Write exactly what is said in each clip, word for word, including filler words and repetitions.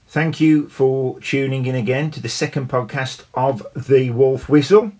Thank you for tuning in again to the second podcast of The Wolf Whistle.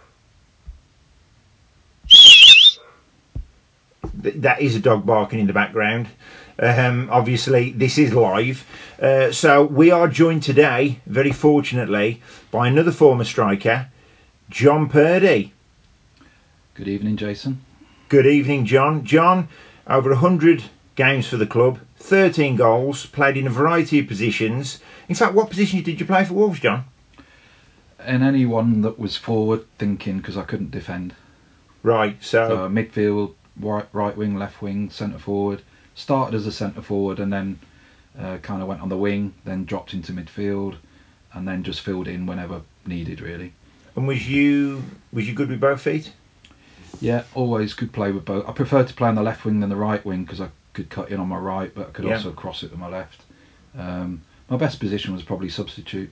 That is a dog barking in the background. Um, obviously, this is live. Uh, so we are joined today, very fortunately, by another former striker, John Purdy. Good evening, Jason. Good evening, John. John, over one hundred games for the club, thirteen goals, played in a variety of positions. In fact, what position did you play for Wolves, John? And anyone that was forward thinking, because I couldn't defend. Right, so... so midfield, right, right wing, left wing, centre forward. Started as a centre forward and then uh, kind of went on the wing, then dropped into midfield, and then just filled in whenever needed, really. And was you was you good with both feet? Yeah, always could play with both. I preferred to play on the left wing than the right wing because I could cut in on my right, but I could yeah. also cross it with my left. Um, my best position was probably substitute.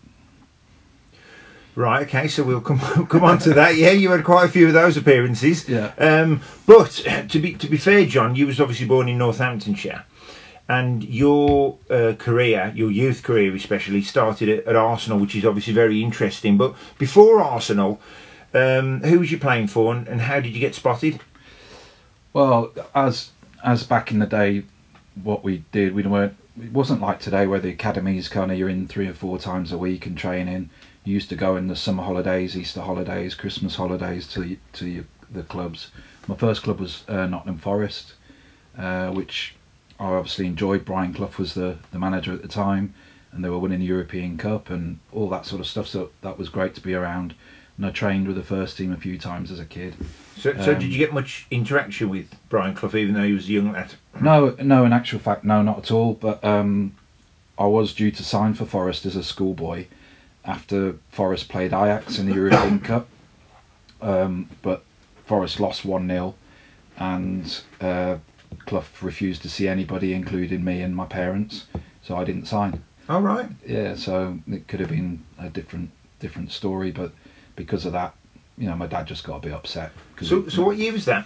Right, okay, so we'll come come on to that. Yeah, you had quite a few of those appearances. Yeah. Um, but to be to be fair, John, you was obviously born in Northamptonshire, and your uh, career, your youth career especially, started at, at Arsenal, which is obviously very interesting. But before Arsenal, um, who was you playing for, and, and how did you get spotted? Well, as as back in the day, what we did, we weren't. It wasn't like today where the academies kind of you're in three or four times a week and training. You used to go in the summer holidays, Easter holidays, Christmas holidays to to the clubs. My first club was uh, Nottingham Forest, uh, which I obviously enjoyed. Brian Clough was the, the manager at the time, and they were winning the European Cup and all that sort of stuff. So that was great to be around. And I trained with the first team a few times as a kid. So, so um, did you get much interaction with Brian Clough, even though he was a young lad? No, no. In actual fact, no, not at all. But um, I was due to sign for Forest as a schoolboy after Forest played Ajax in the European Cup, um, but Forest lost one nil, and uh, Clough refused to see anybody, including me and my parents, so I didn't sign. Oh, right. Yeah, so it could have been a different different story, but because of that, you know, my dad just got a bit upset. So, it, so what year was that?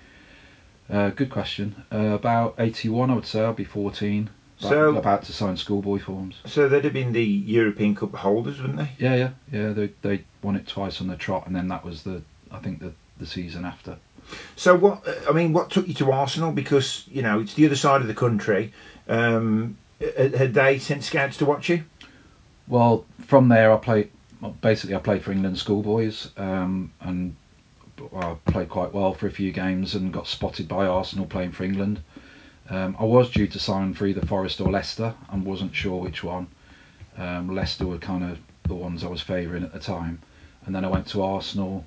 Uh, good question. Uh, about eighty-one, I would say. I'll be fourteen. About, So about to sign schoolboy forms. So they'd have been the European Cup holders, wouldn't they? Yeah, yeah, yeah. They they won it twice on the trot, and then that was the I think the the season after. So what? I mean, what took you to Arsenal? Because you know it's the other side of the country. Um, had they sent scouts to watch you? Well, from there I played. Basically, I played for England schoolboys, um, and I played quite well for a few games and got spotted by Arsenal playing for England. Um, I was due to sign for either Forest or Leicester and wasn't sure which one. Um, Leicester were kind of the ones I was favouring at the time. And then I went to Arsenal,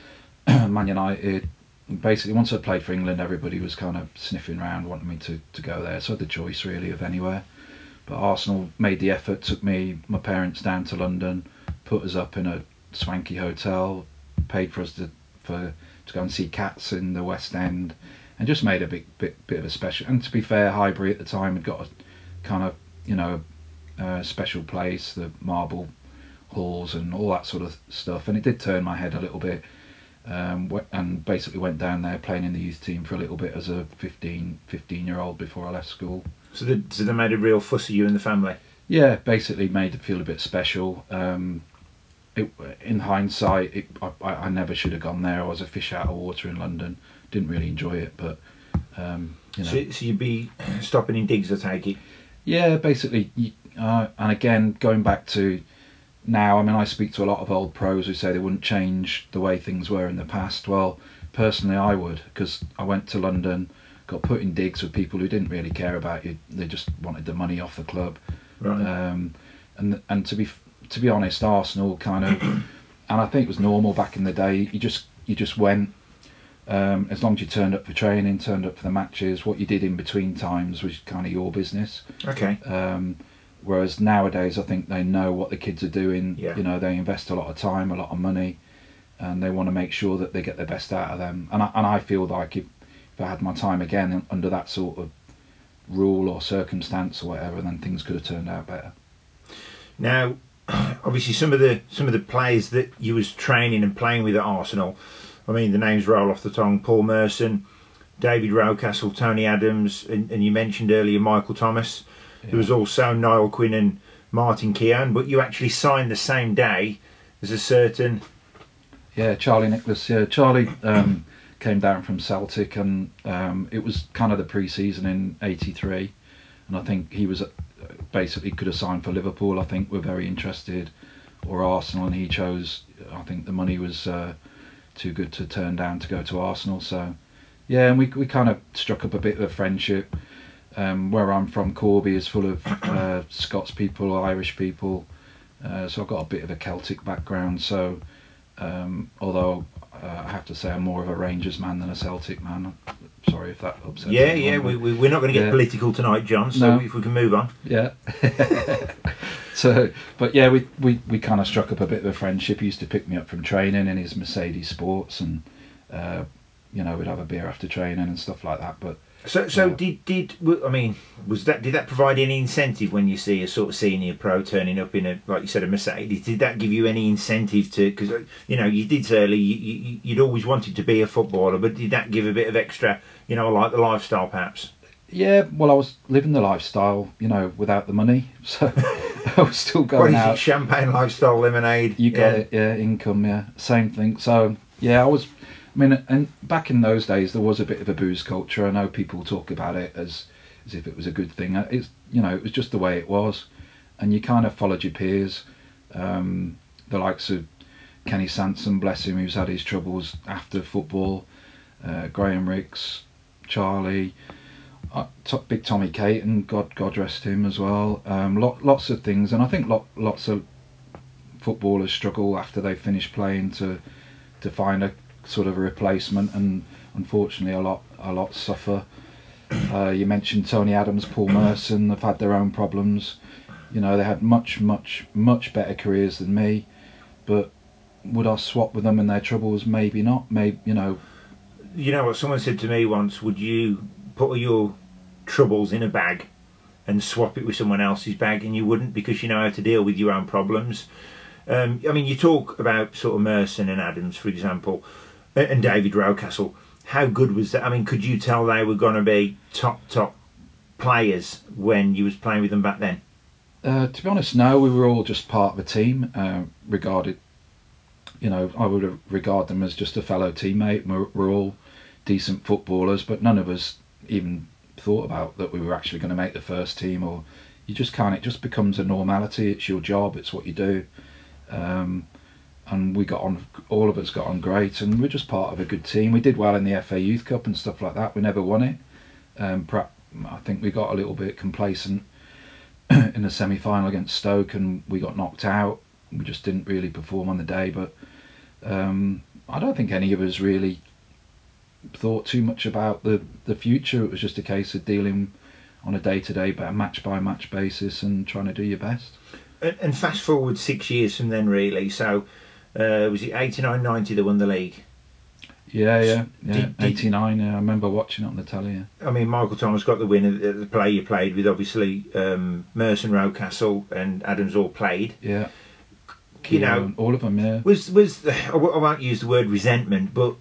Man United. Basically, once I played for England, everybody was kind of sniffing around, wanting me to, to go there. So I had the choice, really, of anywhere. But Arsenal made the effort, took me, my parents down to London, put us up in a swanky hotel, paid for us to for to go and see Cats in the West End, and just made a big bit bit of a special. And to be fair, Highbury at the time had got a kind of you know a special place, the marble halls and all that sort of stuff, and it did turn my head a little bit. Um, and basically went down there playing in the youth team for a little bit as a fifteen, fifteen year old before I left school. So they, so they made a real fuss of you and the family? Yeah, basically made it feel a bit special. Um, it, in hindsight, it, I, I never should have gone there. I was a fish out of water in London. Didn't really enjoy it, but um, you know. So, so you'd be stopping in digs, I take it? Yeah, basically. Uh, and again, going back to now, I mean, I speak to a lot of old pros who say they wouldn't change the way things were in the past. Well, personally, I would, because I went to London, got put in digs with people who didn't really care about you. They just wanted the money off the club. Right. Um, and and to be to be honest, Arsenal kind of, and I think it was normal back in the day. You just you just went. Um, as long as you turned up for training, turned up for the matches, what you did in between times was kind of your business. Okay. Um, whereas nowadays, I think they know what the kids are doing. Yeah. You know, they invest a lot of time, a lot of money, and they want to make sure that they get the best out of them. And I, and I feel like if, if I had my time again under that sort of rule or circumstance or whatever, then things could have turned out better. Now, obviously, some of the some of the players that you was training and playing with at Arsenal, I mean, the names roll off the tongue: Paul Merson, David Rocastle, Tony Adams, and, and you mentioned earlier Michael Thomas. Yeah. There was also Niall Quinn and Martin Keown, but you actually signed the same day as a certain... Yeah, Charlie Nicholas. Yeah, Charlie um, came down from Celtic, and um, it was kind of the pre-season in eighty-three, and I think he was uh, basically could have signed for Liverpool. I think were very interested, or Arsenal, and he chose. I think the money was uh, too good to turn down to go to Arsenal. So, yeah, and we we kind of struck up a bit of a friendship. Um, where I'm from, Corby is full of uh, Scots people, Irish people, uh, so I've got a bit of a Celtic background. So. Um, although uh, I have to say I'm more of a Rangers man than a Celtic man. Sorry if that upsets Yeah, anyone, yeah, we, we, we're not going to get yeah. political tonight, John, so No. if we can move on. Yeah. So, but yeah, we, we, we kind of struck up a bit of a friendship. He used to pick me up from training in his Mercedes Sports, and uh, you know, we'd have a beer after training and stuff like that. But So, so uh, did did I mean was that did that provide any incentive when you see a sort of senior pro turning up in a, like you said, a Mercedes? Did that give you any incentive to, because you know you did say earlier you, you, you'd always wanted to be a footballer, but did that give a bit of extra, you know, like the lifestyle perhaps? yeah, well, I was living the lifestyle, you know, without the money, so I was still What going is out. it? Champagne lifestyle, lemonade. You got yeah. it, yeah. Income, yeah, same thing. So yeah, I was. I mean, and back in those days, there was a bit of a booze culture. I know people talk about it as as if it was a good thing. It's, you know, it was just the way it was, and you kind of followed your peers. Um, the likes of Kenny Sansom, bless him, who's had his troubles after football. Uh, Graham Ricks, Charlie, uh, to, big Tommy Caton, God God rest him as well. Um, lot, lots of things, and I think lot, lots of footballers struggle after they finish playing to to find a sort of a replacement, and unfortunately a lot a lot suffer. Uh, you mentioned Tony Adams, Paul Merson, they've had their own problems. You know, they had much much much better careers than me, but would I swap with them in their troubles? Maybe not. Maybe, you know. You know what someone said to me once? Would you put all your troubles in a bag and swap it with someone else's bag? And you wouldn't, because you know how to deal with your own problems. Um, I mean, you talk about sort of Merson and Adams, for example, and David Rocastle. How good was that? I mean, could you tell they were going to be top, top players when you was playing with them back then? Uh, to be honest, no. We were all just part of a team. Uh, regarded, you know, I would regard them as just a fellow teammate. We're, we're all decent footballers, but none of us even thought about that we were actually going to make the first team. Or you just can't. It just becomes a normality. It's your job. It's what you do. Um, and we got on, all of us got on great, and we're just part of a good team. We did well in the F A Youth Cup and stuff like that. We never won it. Um, perhaps, I think we got a little bit complacent in the semi-final against Stoke, and we got knocked out. We just didn't really perform on the day, but um, I don't think any of us really thought too much about the, the future. It was just a case of dealing on a day-to-day, but a match-by-match basis, and trying to do your best. And, and fast forward six years from then, really. So, uh, was it eighty-nine ninety that won the league? Yeah, yeah, yeah. Did- did- eighty-nine. Yeah, I remember watching it on the telly. Yeah. I mean, Michael Thomas got the win at the play you played with, obviously. Um, Merson, Rocastle and Adams all played. Yeah. You know, Keown, all of them. Yeah. was was I w- I won't use the word resentment, but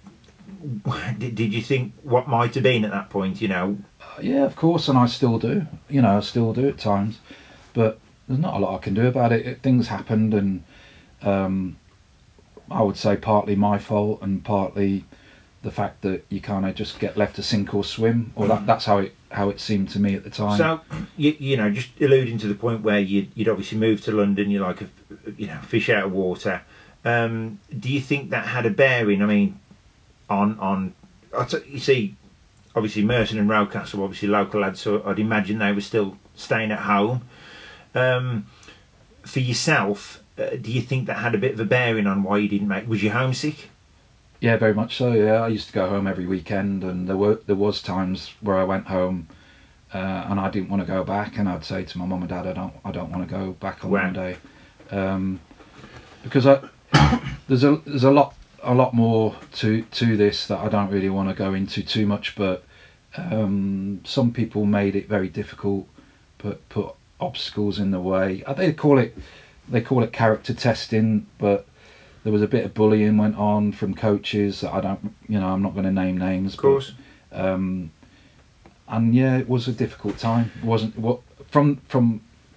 did, did you think what might have been at that point? You know, Uh, yeah, of course, and I still do. You know, I still do at times, but there's not a lot I can do about it. it things happened, and um, I would say partly my fault, and partly the fact that you kind of just get left to sink or swim, or that that's how it how it seemed to me at the time. so you, you know, just alluding to the point where you'd, you'd obviously moved to London, you're like a you know fish out of water. Um, do you think that had a bearing? I mean, on on I t- you see, obviously Merson and Rocastle, obviously local lads, so I'd imagine they were still staying at home. Um, for yourself, uh, do you think that had a bit of a bearing on why you didn't make? Was you homesick? Yeah, very much so. Yeah, I used to go home every weekend, and there were there was times where I went home, uh, and I didn't want to go back, and I'd say to my mum and dad, I don't I don't want to go back on Wow. Monday, um, because I, there's a there's a lot a lot more to to this that I don't really want to go into too much, but um, some people made it very difficult, put put obstacles in the way. Uh, They call it they call it character testing, but there was a bit of bullying went on from coaches. I don't, you know, I'm not going to name names, Of course. but um, and yeah, it was a difficult time. It wasn't what from from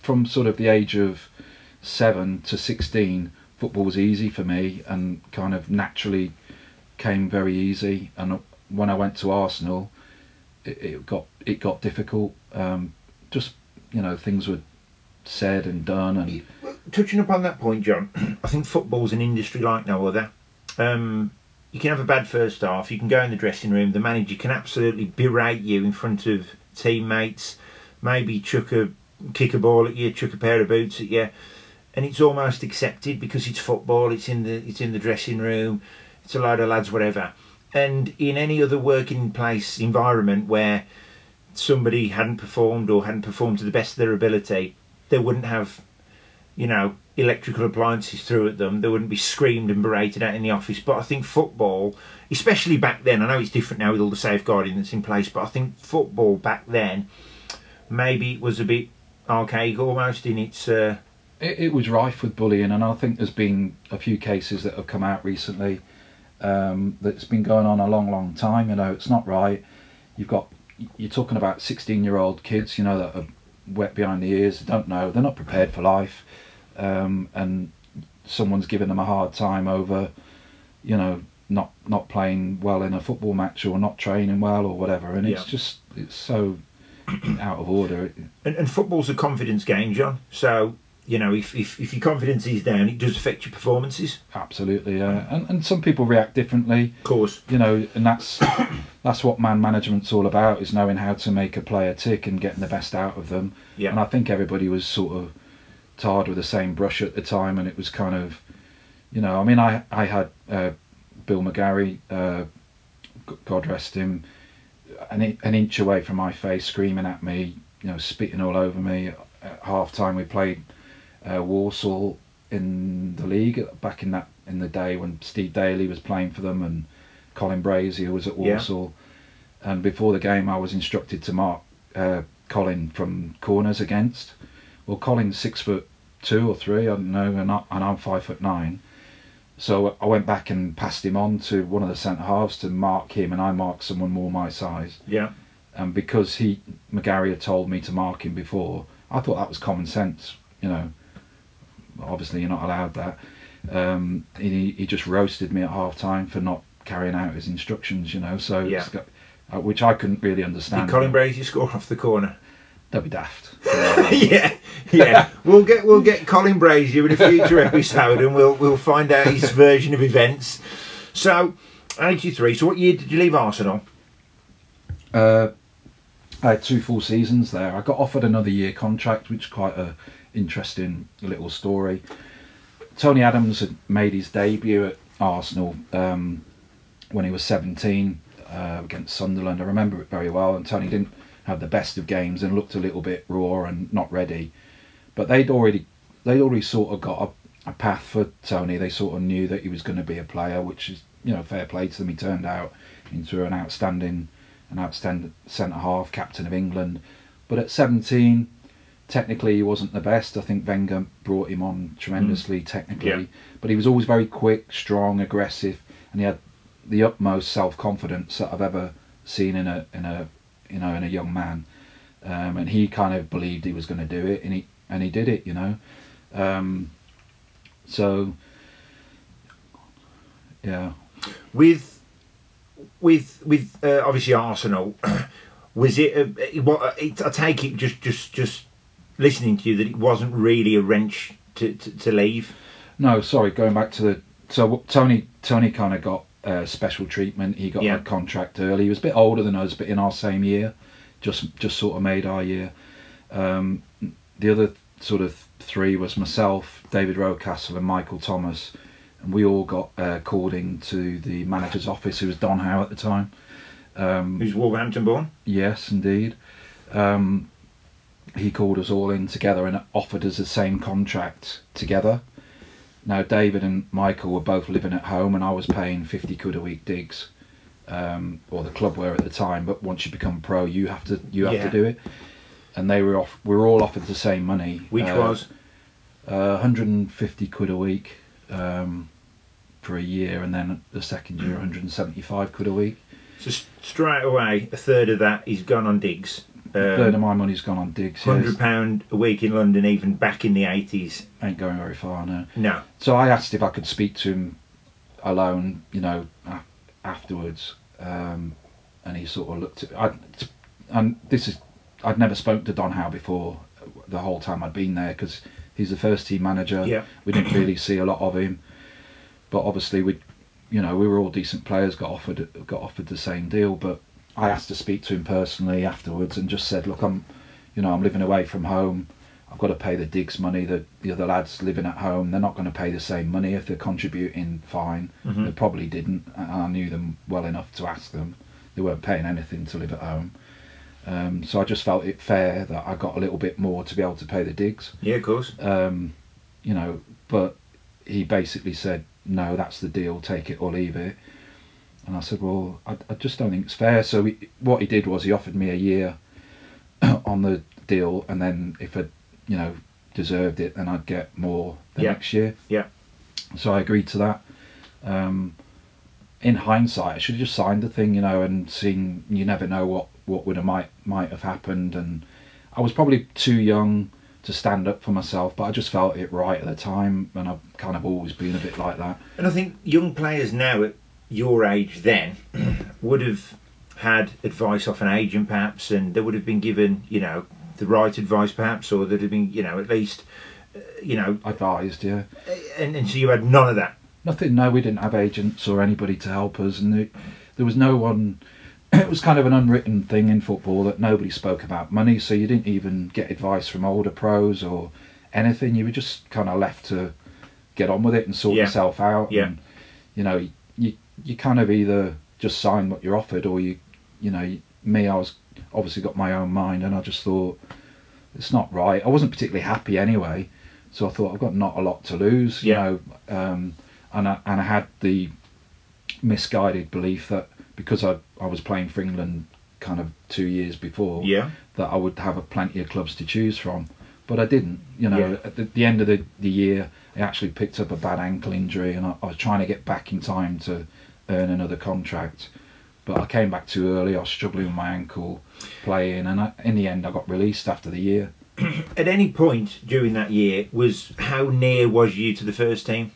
from sort of the age of seven to sixteen, football was easy for me and kind of naturally came very easy. And when I went to Arsenal, it, it got it got difficult. Um, just you know, things were said and done. And touching upon that point, John, I think football's an industry like no other. Um, you can have a bad first half. You can go in the dressing room. The manager can absolutely berate you in front of teammates. Maybe chuck a kick a ball at you, chuck a pair of boots at you, and it's almost accepted because it's football. It's in the it's in the dressing room. It's a load of lads, whatever. And in any other working place environment where somebody hadn't performed or hadn't performed to the best of their ability, they wouldn't have, you know, electrical appliances threw at them. They wouldn't be screamed and berated at in the office. But I think football, especially back then, I know it's different now with all the safeguarding that's in place, but I think football back then, maybe it was a bit archaic almost in its... Uh... It, it was rife with bullying, and I think there's been a few cases that have come out recently um, that's been going on a long, long time. You know, it's not right. You've got... You're talking about sixteen-year-old kids, you know, that are wet behind the ears, they don't know, they're not prepared for life, um, and someone's giving them a hard time over, you know, not not playing well in a football match or not training well or whatever, and it's yeah. just it's so out of order. And, and football's a confidence game, John. So you know, if, if if your confidence is down, it does affect your performances. Absolutely, yeah. And and some people react differently. Of course, you know, and that's that's what man management's all about, is knowing how to make a player tick and getting the best out of them. Yeah. And I think everybody was sort of tarred with the same brush at the time, and it was kind of, you know, I mean, I I had uh, Bill McGarry, uh, God rest him, an, an inch away from my face, screaming at me, you know, spitting all over me. At half time, we played uh, Walsall in the league back in that in the day when Steve Daly was playing for them and Colin Brazier was at Walsall. Yeah. And before the game, I was instructed to mark uh, Colin from corners against. Well, Colin's six foot two or three, I don't know, and, I, and I'm five foot nine. So I went back and passed him on to one of the centre halves to mark him, and I marked someone more my size. Yeah. And because he McGarry had told me to mark him before, I thought that was common sense. You know, obviously you're not allowed that. Um, he he just roasted me at half time for not carrying out his instructions. You know, so yeah. got, uh, which I couldn't really understand. Did Colin Brazier score off the corner? That'd be daft. yeah, yeah. We'll get we'll get Colin Brazier in a future episode, and we'll we'll find out his version of events. So, eighty-three. So, what year did you leave Arsenal? Uh, I had two full seasons there. I got offered another year contract, which is quite a interesting little story. Tony Adams had made his debut at Arsenal um, when he was seventeen uh, against Sunderland. I remember it very well, and Tony didn't have the best of games and looked a little bit raw and not ready. But they'd already they'd already sort of got a, a path for Tony. They sort of knew that he was going to be a player, which is, you know, fair play to them. He turned out into an outstanding an outstanding centre half, captain of England. But at seventeen, technically he wasn't the best. I think Wenger brought him on tremendously mm. technically, yeah. But he was always very quick, strong, aggressive, and he had the utmost self-confidence that I've ever seen in a in a you know in a young man. Um, and he kind of believed he was going to do it, and he and he did it, you know. Um, so yeah, with with with uh, obviously Arsenal, was it? A, what it, I take it just just just listening to you that it wasn't really a wrench to, to, to leave. No, sorry. Going back to the so Tony Tony kind of got uh, special treatment. He got yeah. a contract early. He was a bit older than us, but in our same year, just just sort of made our year. Um, the other sort of three was myself, David Rocastle, and Michael Thomas, and we all got uh, called into the manager's office, who was Don Howe at the time. Um, Who's Wolverhampton born? Yes, indeed. Um, he called us all in together and offered us the same contract together. Now, David and Michael were both living at home, and I was paying fifty quid a week digs, um, or the club were at the time. But once you become pro, you have to you have yeah. to do it. And they were off. We were all offered the same money. Which uh, was uh, one hundred fifty quid a week um, for a year, and then the second year, one hundred seventy-five quid a week. So straight away, a third of that is gone on digs. A third of my money's gone on digs. Hundred Yes. pound a week in London, even back in the eighties. Ain't going very far now. No. So I asked if I could speak to him alone, you know, a- afterwards, um, and he sort of looked at. I, and this is, I'd never spoken to Don Howe before, the whole time I'd been there, because he's the first team manager. Yeah. We didn't really see a lot of him, but obviously we, you know, we were all decent players. Got offered got offered the same deal, but I asked to speak to him personally afterwards and just said, look, I'm, you know, I'm living away from home. I've got to pay the digs money. The the other lads living at home, they're not going to pay the same money if they're contributing. Fine. Mm-hmm. They probably didn't. And I knew them well enough to ask them. They weren't paying anything to live at home. Um, so I just felt it fair that I got a little bit more to be able to pay the digs. Yeah, of course. Um, you know, but he basically said, no, that's the deal. Take it or leave it. And I said, well, I, I just don't think it's fair. So he, what he did was he offered me a year on the deal, and then if I, you know, deserved it, then I'd get more the Yeah. next year. Yeah. So I agreed to that. Um, in hindsight, I should have just signed the thing, you know, and seen. You never know what what would have might might have happened, and I was probably too young to stand up for myself, but I just felt it right at the time, and I've kind of always been a bit like that. And I think young players now at your age then would have had advice off an agent perhaps, and they would have been given, you know, the right advice perhaps, or there'd have been, you know, at least, uh, you know, Advised, yeah. and, and so you had none of that. Nothing, no, we didn't have agents or anybody to help us, and there, there was no one. It was kind of an unwritten thing in football that nobody spoke about money, so you didn't even get advice from older pros or anything. You were just kind of left to get on with it and sort Yeah. yourself out. Yeah. And you know, you you kind of either just sign what you're offered, or you, you know, me, I was obviously got my own mind, and I just thought it's not right. I wasn't particularly happy anyway, so I thought I've got not a lot to lose, you Yeah. know. Um, and I and I had the misguided belief that because I I was playing for England kind of two years before, Yeah. that I would have a plenty of clubs to choose from, but I didn't. You know, Yeah. at the, the end of the, the year, I actually picked up a bad ankle injury, and I, I was trying to get back in time to earn another contract, but I came back too early. I was struggling with my ankle playing, and I, in the end, I got released after the year. At any point during that year, was how near was you to the first team?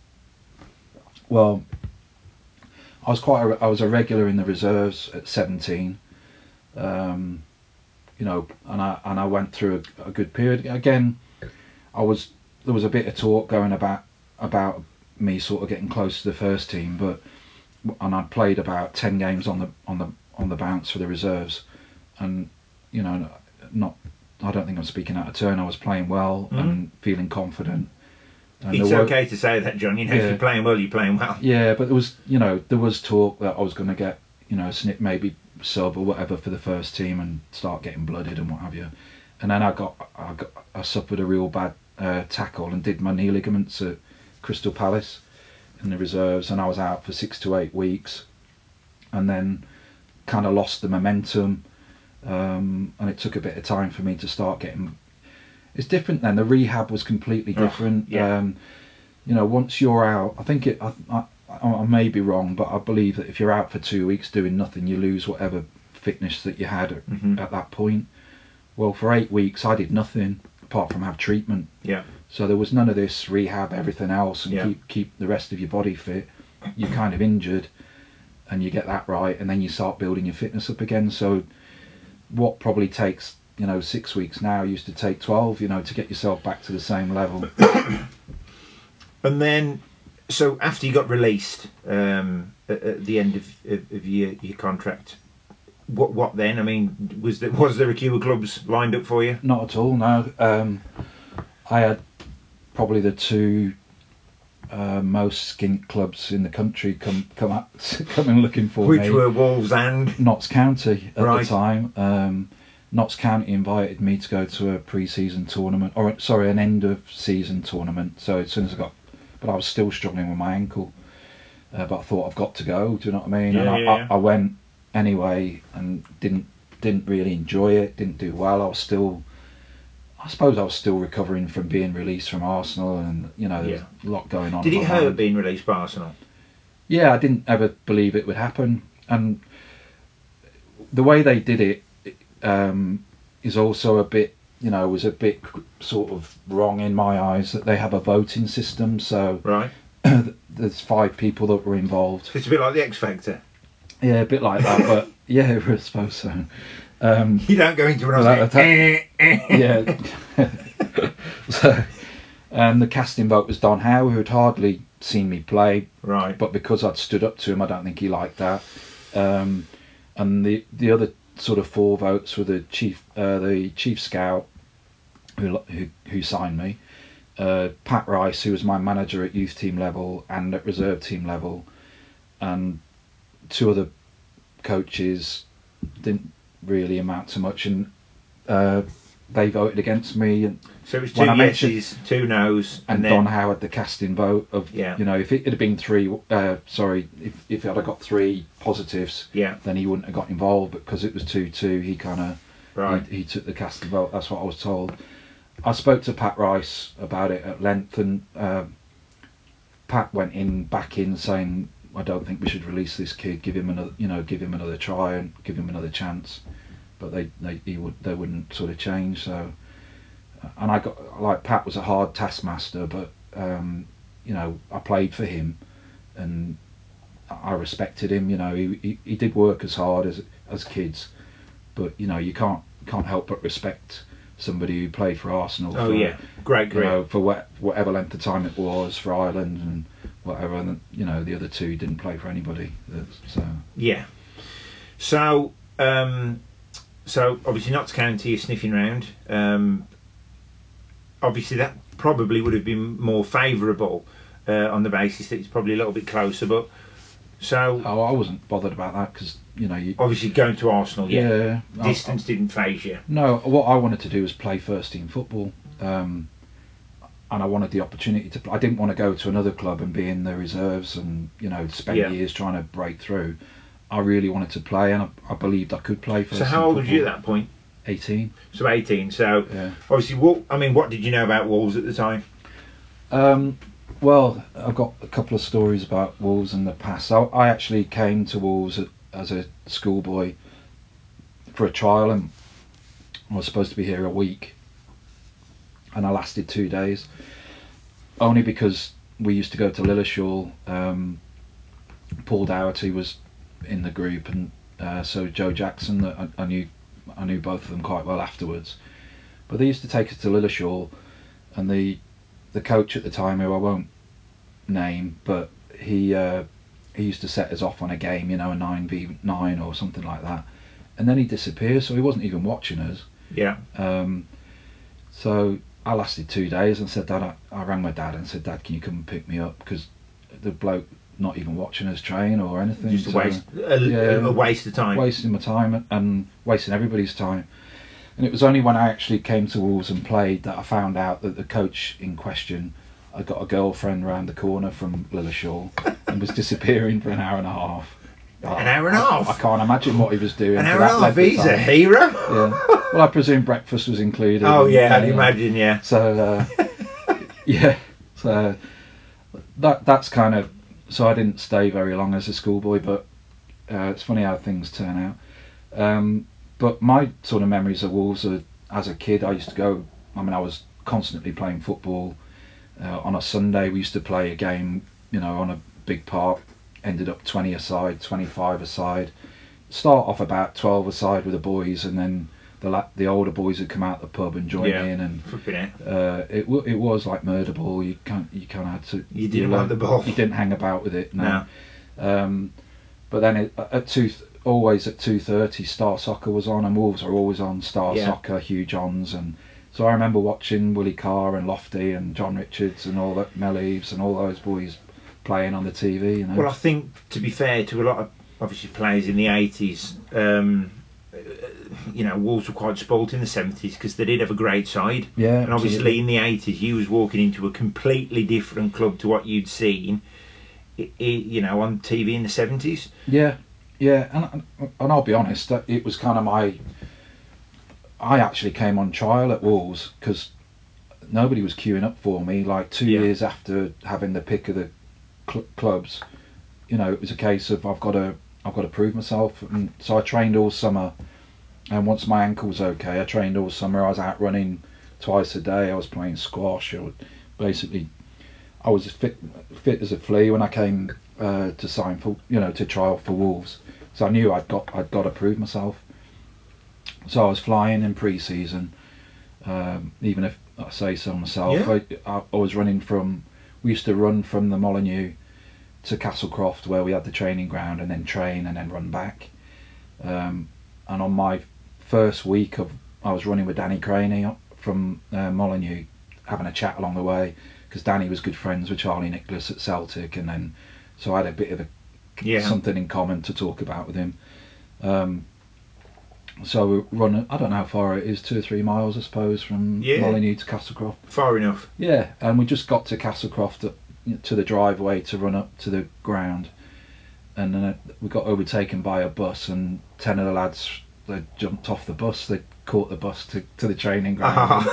Well, I was quite a, I was a regular in the reserves at seventeen, um, you know, and I and I went through a, a good period. Again, I was there was a bit of talk going about about me sort of getting close to the first team, but and I'd played about ten games on the on the on the bounce for the reserves, and you know, not I don't think I'm speaking out of turn. I was playing well Mhm. and feeling confident. And It's there were- okay to say that, John. You know, if Yeah. you're playing well, you're playing well. Yeah, but there was, you know, there was talk that I was going to get, you know, snip maybe sub or whatever for the first team and start getting blooded and what have you. And then I got, I got, I suffered a real bad uh, tackle and did my knee ligaments at Crystal Palace in the reserves, and I was out for six to eight weeks, and then kind of lost the momentum, um, and it took a bit of time for me to start getting. It's different then. The rehab was completely Oh, different. yeah. Um, you know, once you're out, I think it. I, I, I may be wrong, but I believe that if you're out for two weeks doing nothing, you lose whatever fitness that you had at, Mhm. at that point. Well, for eight weeks, I did nothing apart from have treatment. Yeah. So there was none of this rehab, everything else, and Yeah. keep keep the rest of your body fit. You're kind of injured, and you get that right, and then you start building your fitness up again. So what probably takes, you know, six weeks now used to take twelve, you know, to get yourself back to the same level. And then, so after you got released um, at, at the end of, of, of your, your contract, what what then? I mean, was there was there a queue of clubs lined up for you? Not at all, no. Um, I had probably the two uh, most skint clubs in the country come come up, coming looking for Which me. were Wolves and Notts County at Right. the time. Um, Notts County invited me to go to a pre-season tournament, or sorry, an end of season tournament. So as soon as I got, but I was still struggling with my ankle. Uh, but I thought I've got to go. Do you know what I mean? Yeah, and I, yeah, yeah. I, I went anyway, and didn't didn't really enjoy it. Didn't do well. I was still, I suppose, I was still recovering from being released from Arsenal, and you know, there was a lot going on. Did in it my hurt mind. being released by Arsenal? Yeah, I didn't ever believe it would happen, and the way they did it, it um, is also a bit, you know, was a bit sort of wrong in my eyes, that they have a voting system. So Right. there's five people that were involved. So it's a bit like the X Factor. Yeah, a bit like that, but yeah, I suppose so. Um, You don't go into an Well, Oscar. that- Eh, eh. yeah. So, and the casting vote was Don Howe, who had hardly seen me play, Right. but because I'd stood up to him, I don't think he liked that. Um, and the the other sort of four votes were the chief, uh, the chief scout, who who, who signed me, uh, Pat Rice, who was my manager at youth team level and at reserve team level, and two other coaches. Didn't really amount to much, and uh, they voted against me. And So it was two when I mentioned- yeses, two noes, and and, Don then Howard the casting vote of, Yeah. you know, if it had been three, uh, sorry, if if I'd have got three positives, yeah, then he wouldn't have got involved. But because it was two two, he kind of right. he, he took the casting vote. That's what I was told. I spoke to Pat Rice about it at length, and um, Pat went in back in saying, I don't think we should release this kid. Give him another, you know, give him another try and give him another chance. But they they he would they wouldn't sort of change. So, and I got, like, Pat was a hard taskmaster, but um, you know, I played for him, and I respected him. You know, he, he he did work as hard as as kids, but you know, you can't can't help but respect somebody who played for Arsenal. Oh for, yeah, great you career. know, for what, whatever length of time it was, for Ireland and whatever. And you know, the other two didn't play for anybody. So Yeah. So, um, so obviously Notts County is sniffing round. Um, obviously that probably would have been more favourable uh, on the basis that it's probably a little bit closer. But so oh, I wasn't bothered about that, because you know, you, obviously going to Arsenal, yeah, yeah, I- distance didn't phase you. No, what I wanted to do was play first team football, um, and I wanted the opportunity to. I didn't want to go to another club and be in the reserves and, you know, spend Yeah. years trying to break through. I really wanted to play, and I, I believed I could play first So team how old were football. you at that point? eighteen. So eighteen. So Yeah. obviously, what I mean, what did you know about Wolves at the time? Um, well, I've got a couple of stories about Wolves in the past. I, I actually came to Wolves as a schoolboy for a trial, and I was supposed to be here a week, and I lasted two days. Only because we used to go to Lilleshall. Um, Paul Dougherty was in the group, and uh, so Joe Jackson. That I, I knew, I knew both of them quite well afterwards. But they used to take us to Lilleshall, and the the coach at the time, who I won't name, but he uh, he used to set us off on a game, you know, a nine v nine or something like that, and then he disappeared. So he wasn't even watching us. Yeah. Um, so I lasted two days and said, Dad, I, I rang my dad and said, Dad, can you come and pick me up? Because the bloke not even watching us train or anything. Just a So, waste, a, yeah. a waste of time. wasting my time and wasting everybody's time. And it was only when I actually came to Wolves and played that I found out that the coach in question had got a girlfriend round the corner from Lilleshall and was disappearing for an hour and a half. An hour and a I, half? I can't imagine what he was doing. An for hour that and a half. length of He's a time. hero. Yeah. Well, I presume breakfast was included. Oh and, yeah, uh, I'd imagine. Yeah. So uh, yeah, so that that's kind of, so I didn't stay very long as a schoolboy, but uh, it's funny how things turn out. Um, but my sort of memories of Wolves are, as a kid, I used to go. I mean, I was constantly playing football. Uh, on a Sunday, we used to play a game, you know, on a big park. Ended up twenty a side, twenty-five a side. Start off about twelve a side with the boys, and then the la- the older boys would come out the pub and join Yeah. in, and Flipping it. uh, it w- it was like murder ball. You can't you kind of had to. You didn't learn- want the ball. You didn't hang about with it. No. No. Um, but then it, at two, always at two thirty, Star Soccer was on, and Wolves are always on Star Yeah. Soccer, Hugh Johns, and so I remember watching Willie Carr and Lofty and John Richards and all that, Mel Eves and all those boys playing on the T V. You know. Well, I think, to be fair to a lot of obviously players in the eighties, um, uh, you know, Wolves were quite spoilt in the seventies because they did have a great side. Yeah, And obviously absolutely. in the eighties, you was walking into a completely different club to what you'd seen, i i you know, on T V in the seventies. Yeah, yeah, and and I'll be honest, that it was kind of my. I actually came on trial at Wolves because nobody was queuing up for me. Like two Yeah. years after having the pick of the cl- clubs, you know, it was a case of I've got to I've got to prove myself, and so I trained all summer And once my ankle was okay, I trained all summer. I was out running twice a day. I was playing squash. Or basically, I was fit fit as a flea when I came uh, to sign for you know to trial for Wolves. So I knew I'd got I'd got to prove myself. So I was flying in pre-season, um, even if I say so myself. Yeah. I, I, I was running from. We used to run from the Molineux to Castlecroft, where we had the training ground, and then train and then run back. Um, and on my first week of, I was running with Danny Craney from uh, Molineux, having a chat along the way, because Danny was good friends with Charlie Nicholas at Celtic, and then so I had a bit of a Yeah. something in common to talk about with him. Um, so we run, I don't know how far it is, two or three miles, I suppose, from Yeah. Molineux to Castlecroft. Far enough. Yeah, and we just got to Castlecroft at, to the driveway to run up to the ground, and then we got overtaken by a bus, and ten of the lads, they jumped off the bus. They caught the bus to, to the training ground.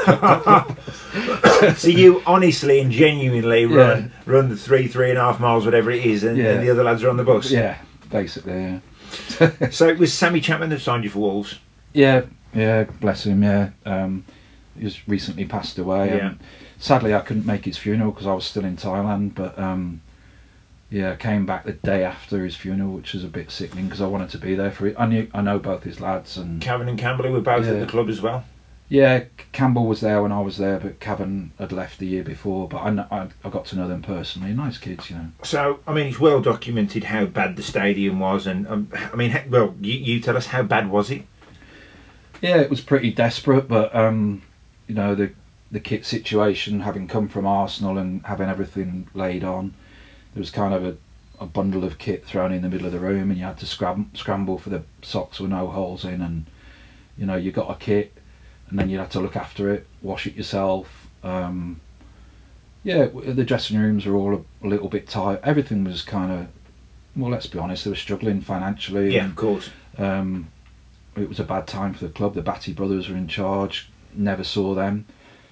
So you honestly and genuinely run Yeah. run the three three and a half miles, whatever it is, and, Yeah. and the other lads are on the bus. Yeah, basically, yeah. So it was Sammy Chapman that signed you for Wolves. Yeah, yeah, bless him, yeah. Um, he just recently passed away. Yeah. And sadly, I couldn't make his funeral because I was still in Thailand, but um, yeah, I came back the day after his funeral, which was a bit sickening because I wanted to be there for it. I knew, I know both his lads, and Cavan and Campbell were both Yeah. at the club as well. yeah, Campbell was there when I was there, but Cavan had left the year before. But I, kn- I, I got to know them personally. Nice kids, you know. So I mean, it's well documented how bad the stadium was, and um, I mean, he- well, you, you tell us, how bad was it? Yeah, it was pretty desperate, but um, you know, the the kit situation, having come from Arsenal and having everything laid on, there was kind of a, a bundle of kit thrown in the middle of the room, and you had to scram- scramble for the socks with no holes in, and you know, you got a kit, and then you had to look after it, wash it yourself. Um, yeah, w- the dressing rooms were all a, a little bit tight. Everything was kind of, well, let's be honest, they were struggling financially. Yeah, and, of course. um, it was a bad time for the club. The Batty brothers were in charge. Never saw them.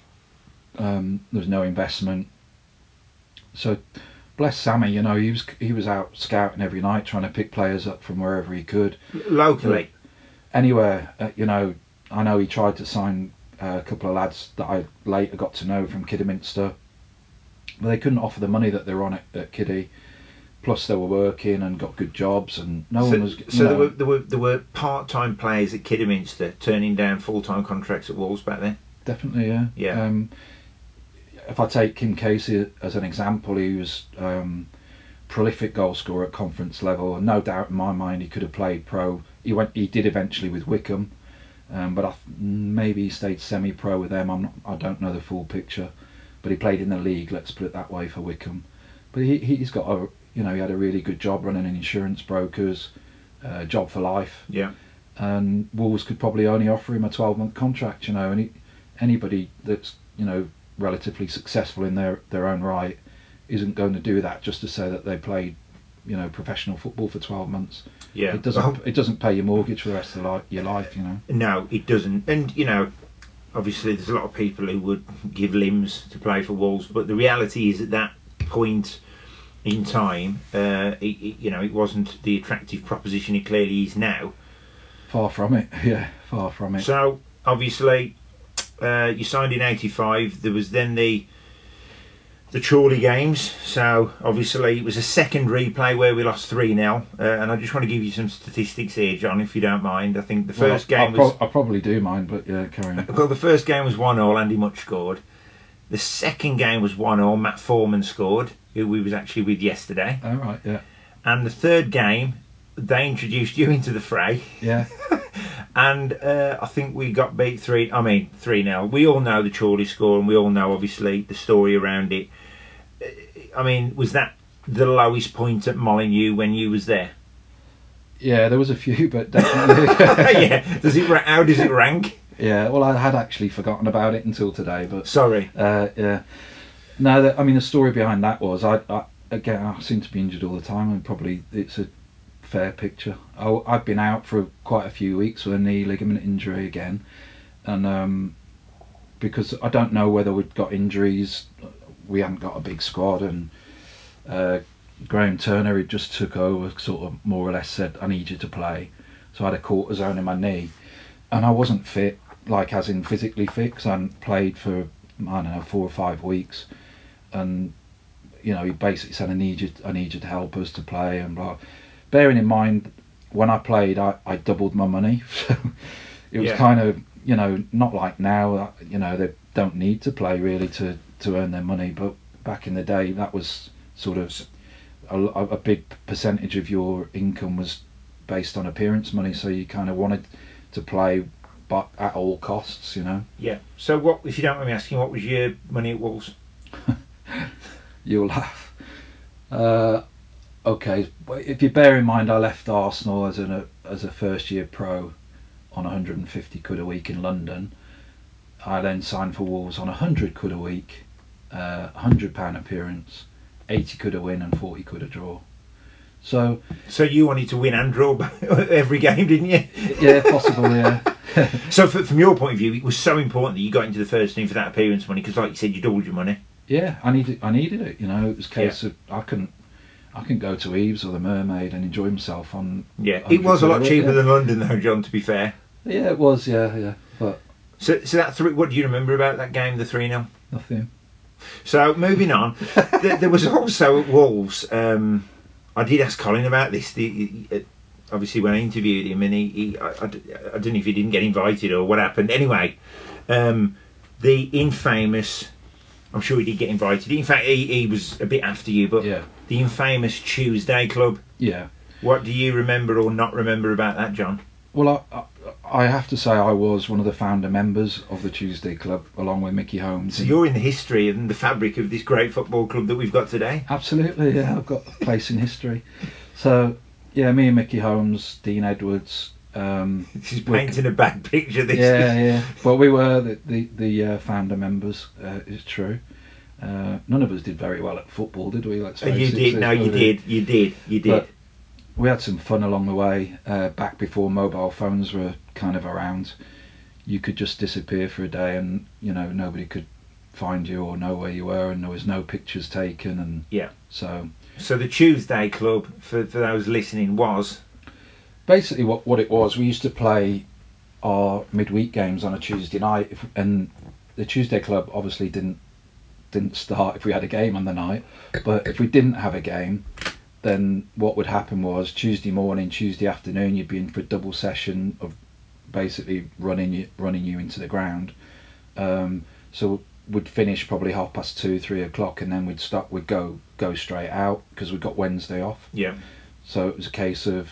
Um, there was no investment. So, bless Sammy. You know, he was he was out scouting every night, trying to pick players up from wherever he could. Locally. Anywhere, uh, you know. I know he tried to sign uh, a couple of lads that I later got to know from Kidderminster, but they couldn't offer the money that they were on at, at Kiddie. Plus, they were working and got good jobs, and no so one was. You so know, there were there were there were part time players at Kidderminster turning down full time contracts at Wolves back then. definitely, yeah. Yeah. Um, if I take Kim Casey as an example, he was um, prolific goal scorer at conference level, and no doubt in my mind he could have played pro. He went, he did eventually with Wickham, um, but I, maybe he stayed semi-pro with them. I'm not, I don't know the full picture, but he played in the league. Let's put it that way for Wickham. But he, he's got a, you know, he had a really good job running an insurance brokers, uh, job for life, Yeah. and Wolves could probably only offer him a twelve month contract. You know, and he, anybody that's you know relatively successful in their their own right isn't going to do that just to say that they played, you know, professional football for twelve months. Yeah. It doesn't Well, it doesn't pay your mortgage for the rest of the li- your life, you know. no, it doesn't. And you know, obviously, there's a lot of people who would give limbs to play for Wolves, but the reality is at that point in time, uh, it, it, you know, it wasn't the attractive proposition it clearly is now. Far from it. Yeah, far from it. So obviously, uh, you signed in eighty-five. There was then the the Chorley games. So obviously, it was a second replay where we lost three nil. Uh, and I just want to give you some statistics here, John, if you don't mind. I think the first well, game I, was pro- I probably do mind, but yeah, carry on. well, the first game was one all. Andy Much scored. The second game was one all. Matt Foreman scored, who we was actually with yesterday. All right, yeah, And the third game, they introduced you into the fray. yeah, And uh, I think we got beat three. I mean three nil. We all know the Chorley score, and we all know obviously the story around it. I mean, was that the lowest point at Molineux when you was there? yeah. There was a few, but definitely. Yeah. Does it? ra- How does it rank? Yeah, well, I had actually forgotten about it until today, but Sorry. uh, yeah. No, the, I mean the story behind that was I, I again I seem to be injured all the time, and probably it's a fair picture. I, I've been out for quite a few weeks with a knee ligament injury again, and um, because I don't know whether we'd got injuries, we haven't got a big squad, and uh, Graham Turner, he just took over, sort of more or less said, I need you to play. So I had a cortisone in my knee, and I wasn't fit, like as in physically fit, because I hadn't played for, I don't know, four or five weeks, and you know, he basically said, I need you, I need you to help us to play, and blah. Bearing in mind, when I played, I, I doubled my money, so it was Yeah. kind of, you know, not like now, you know, they don't need to play really to, to earn their money, but back in the day, that was sort of a, a big percentage of your income was based on appearance money, so you kind of wanted to play, but at all costs, you know. Yeah. So what, if you don't mind me asking, what was your money at Wolves? You'll laugh. Uh, okay, if you bear in mind, I left Arsenal as a as a first year pro on one hundred fifty quid a week in London. I then signed for Wolves on one hundred quid a week, uh, one hundred pound appearance, eighty quid a win and forty quid a draw. So, so you wanted to win and draw every game, didn't you? Yeah, possible, yeah. So for, from your point of view, it was so important that you got into the first team for that appearance money, because like you said, you doubled your money. Yeah, I needed I needed it. You know, it was a case yeah. of I couldn't I couldn't go to Eves or the Mermaid and enjoy myself on. Yeah, it was a lot cheaper yeah. than London, though, John. To be fair. Yeah, it was. Yeah, yeah. But so, so that three. What do you remember about that game, the three nil? Nothing. So moving on, there, there was also at Wolves. Um, I did ask Colin about this. The, uh, obviously, when I interviewed him, and he, he I, I, I don't know if he didn't get invited or what happened. Anyway, um, the infamous. I'm sure he did get invited. In fact, he, he was a bit after you, but yeah. the infamous Tuesday Club. Yeah. What do you remember or not remember about that, John? Well, I, I, I have to say I was one of the founder members of the Tuesday Club, along with Mickey Holmes. So you're in the history and the fabric of this great football club that we've got today? Absolutely, yeah. I've got a place in history. So, yeah, me and Mickey Holmes, Dean Edwards... Um, this is painting a bad picture, this Yeah, is. yeah. Well, we were the, the, the uh, founder members, uh, it's true. Uh, none of us did very well at football, did we? Let's face you it. did, no, you did, you did, you did. But we had some fun along the way. Uh, back before mobile phones were kind of around, you could just disappear for a day and, you know, nobody could find you or know where you were, and there was no pictures taken. And yeah. So, so the Tuesday Club, for, for those listening, was... Basically what, what it was, we used to play our midweek games on a Tuesday night, if, and the Tuesday Club obviously didn't didn't start if we had a game on the night, but if we didn't have a game, then what would happen was Tuesday morning, Tuesday afternoon, you'd be in for a double session of basically running you running you into the ground. Um, so we'd finish probably half past two, three o'clock, and then we'd start. We'd go go straight out because we'd got Wednesday off. Yeah. So it was a case of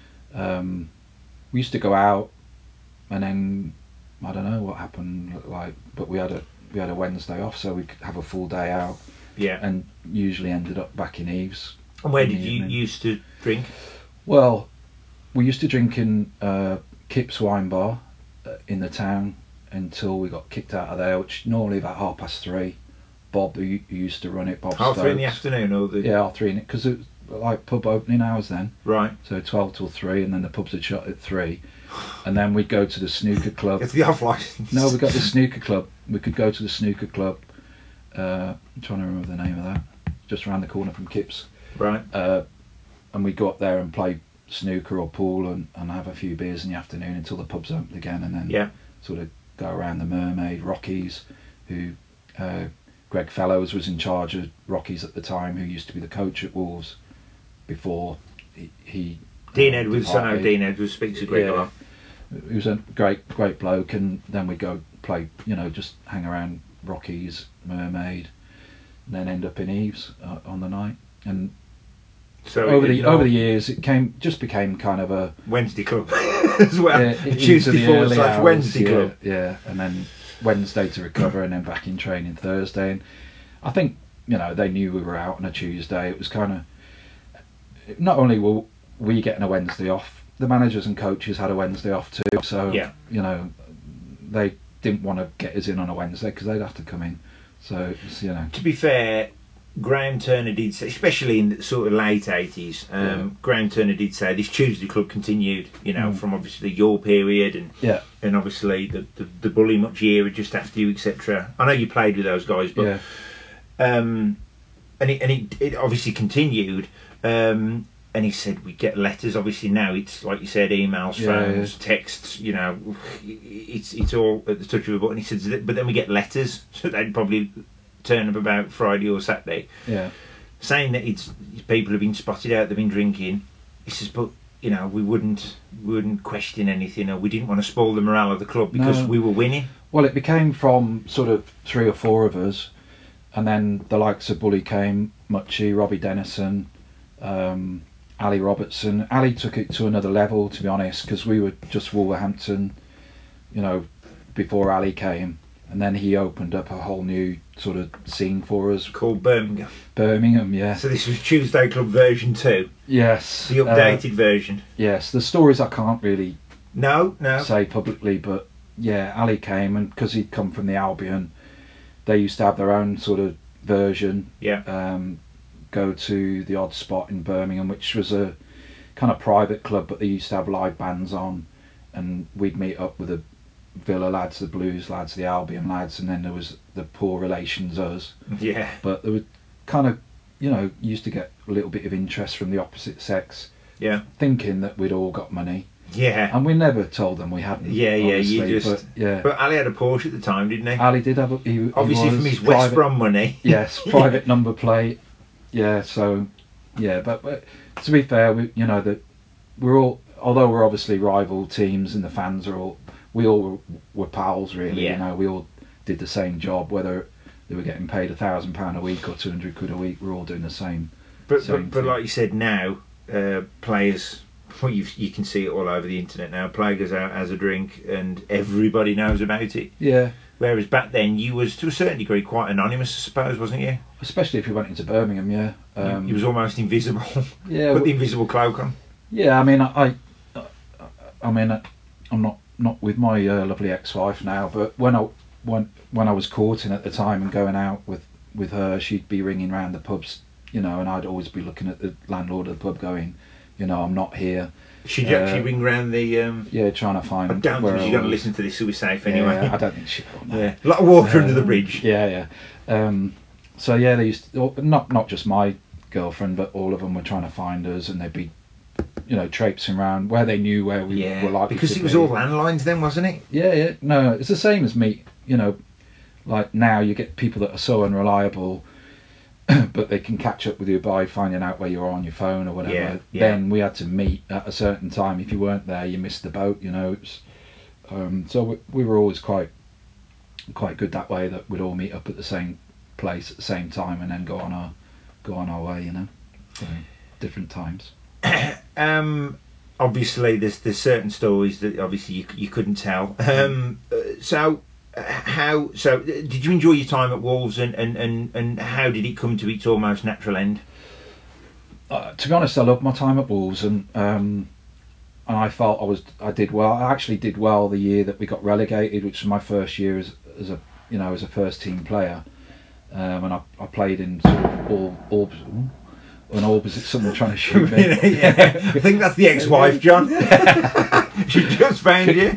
um, we used to go out, and then I don't know what happened. Like, but we had a we had a Wednesday off, so we could have a full day out. Yeah. And usually ended up back in Eves. And where did you used to drink? Well, we used to drink in uh, Kip's Wine Bar uh, in the town until we got kicked out of there, which normally about half past three. Bob, who, who used to run it, Bob half Stokes. three in the afternoon, or the yeah, half three in it, because it was like pub opening hours then. Right. So twelve till three, and then the pubs would shut at three, and then we'd go to the snooker club. It's the off license. No, we got the snooker club. We could go to the snooker club. Uh, I'm trying to remember the name of that. Just around the corner from Kip's. Right. Uh, and we'd go up there and play snooker or pool and, and have a few beers in the afternoon until the pubs opened again, and then yeah. sort of go around the Mermaid, Rockies, who uh, Greg Fellows was in charge of Rockies at the time, who used to be the coach at Wolves before he... he Dean uh, Edwards, departed. I know Dean Edwards speaks to Greg a lot. He was a great, great bloke, and then we go play, you know, just hang around Rockies, Mermaid, and then end up in Eves uh, on the night. And so over the over the years, it came just became kind of a Wednesday club as well. Yeah, Tuesday forward slash Wednesday yeah, club. Yeah, and then Wednesday to recover, and then back in training Thursday. And I think, you know, they knew we were out on a Tuesday. It was kind of, not only were we getting a Wednesday off, the managers and coaches had a Wednesday off too. So yeah. you know, they didn't want to get us in on a Wednesday because they'd have to come in. So it's, you know. To be fair, Graham Turner did say, especially in the sort of late eighties, um, yeah. Graham Turner did say this Tuesday club continued, you know, mm. from obviously your period and yeah. and obviously the, the, the Bully Much era just after you, et cetera. I know you played with those guys, but yeah. um, and it and it, it obviously continued. Um, and he said we'd get letters. Obviously now it's like you said, emails, Yeah, phones, yeah. texts. You know, it's it's all at the touch of a button. He said, but then we get letters, so they'd probably turn up about Friday or Saturday, Yeah. saying that it's people have been spotted out, they've been drinking. He says, but you know, we wouldn't we wouldn't question anything, or we didn't want to spoil the morale of the club because No. we were winning. Well, it became from sort of three or four of us, and then the likes of Bully came, Muchie, Robbie Dennison, um, Ali Robertson. Ali took it to another level, to be honest, because we were just Wolverhampton, you know, before Ali came, and then he opened up a whole new sort of scene for us. Called Birmingham. Birmingham, yeah. So this was Tuesday Club version two, Yes. the updated uh, version. Yes, the stories I can't really No, no. say publicly, but yeah, Ali came, and because he'd come from the Albion, they used to have their own sort of version. Yeah. Um, go to the Odd Spot in Birmingham, which was a kind of private club, but they used to have live bands on, and we'd meet up with the Villa lads, the Blues lads, the Albion lads, and then there was the Poor Relations us. Yeah. But there was kind of, you know, used to get a little bit of interest from the opposite sex, Yeah. thinking that we'd all got money. Yeah. And we never told them we hadn't. Yeah, yeah, you obviously, just. But, yeah. But Ali had a Porsche at the time, didn't he? Ali did have a. He, he Obviously was from his private, West Brom money. Yes, private number plate. Yeah, so yeah, but, but to be fair, we you know that we're all, although we're obviously rival teams and the fans are all, we all were, were pals really. Yeah. You know, we all did the same job, whether they were getting paid a thousand pound a week or two hundred quid a week. We're all doing the same. But same but, but thing. like you said, now uh, players. Well, you you can see it all over the internet now. Player goes out, has a drink, and everybody knows about it. Yeah. Whereas back then, you was to a certain degree quite anonymous, I suppose, wasn't you? Especially if you went into Birmingham, yeah. Um, you, you was almost invisible. yeah. Put w- the invisible cloak on. Yeah, I mean, I, I, I mean, I'm not not with my uh, lovely ex-wife now, but when I when when I was courting at the time and going out with with her, she'd be ringing round the pubs, you know, and I'd always be looking at the landlord of the pub, going, you know, I'm not here. She'd Uh, actually ring round the. Um, Yeah, trying to find. I don't where think I she's going to was. listen to this, so we're safe anyway. Yeah, I don't think she will. No. Yeah, a lot of water Uh, under the bridge. Yeah, yeah. Um, so yeah, they used to, not not just my girlfriend, but all of them were trying to find us, and they'd be, you know, traipsing around where they knew where we Yeah, were likely because to it was be. all landlines then, wasn't it? Yeah, yeah. No, it's the same as me. You know, like now you get people that are so unreliable, but they can catch up with you by finding out where you are on your phone or whatever. Yeah, yeah. Then we had to meet at a certain time. If you weren't there, you missed the boat. You know, it's, um, so we, we were always quite quite good that way. That we'd all meet up at the same place at the same time and then go on our go on our way. You know, so, different times. Um, obviously, there's there's certain stories that obviously you you couldn't tell. Um, uh, so uh, how so uh, did you enjoy your time at Wolves, and, and, and, and how did it come to its almost natural end? Uh, to be honest, I loved my time at Wolves, and um, and I felt I was I did well. I actually did well the year that we got relegated, which was my first year as as a you know as a first team player, um, and I, I played in sort of all all. An opposite, someone trying to shoot me. Yeah, I think that's the ex-wife, John. She just found you.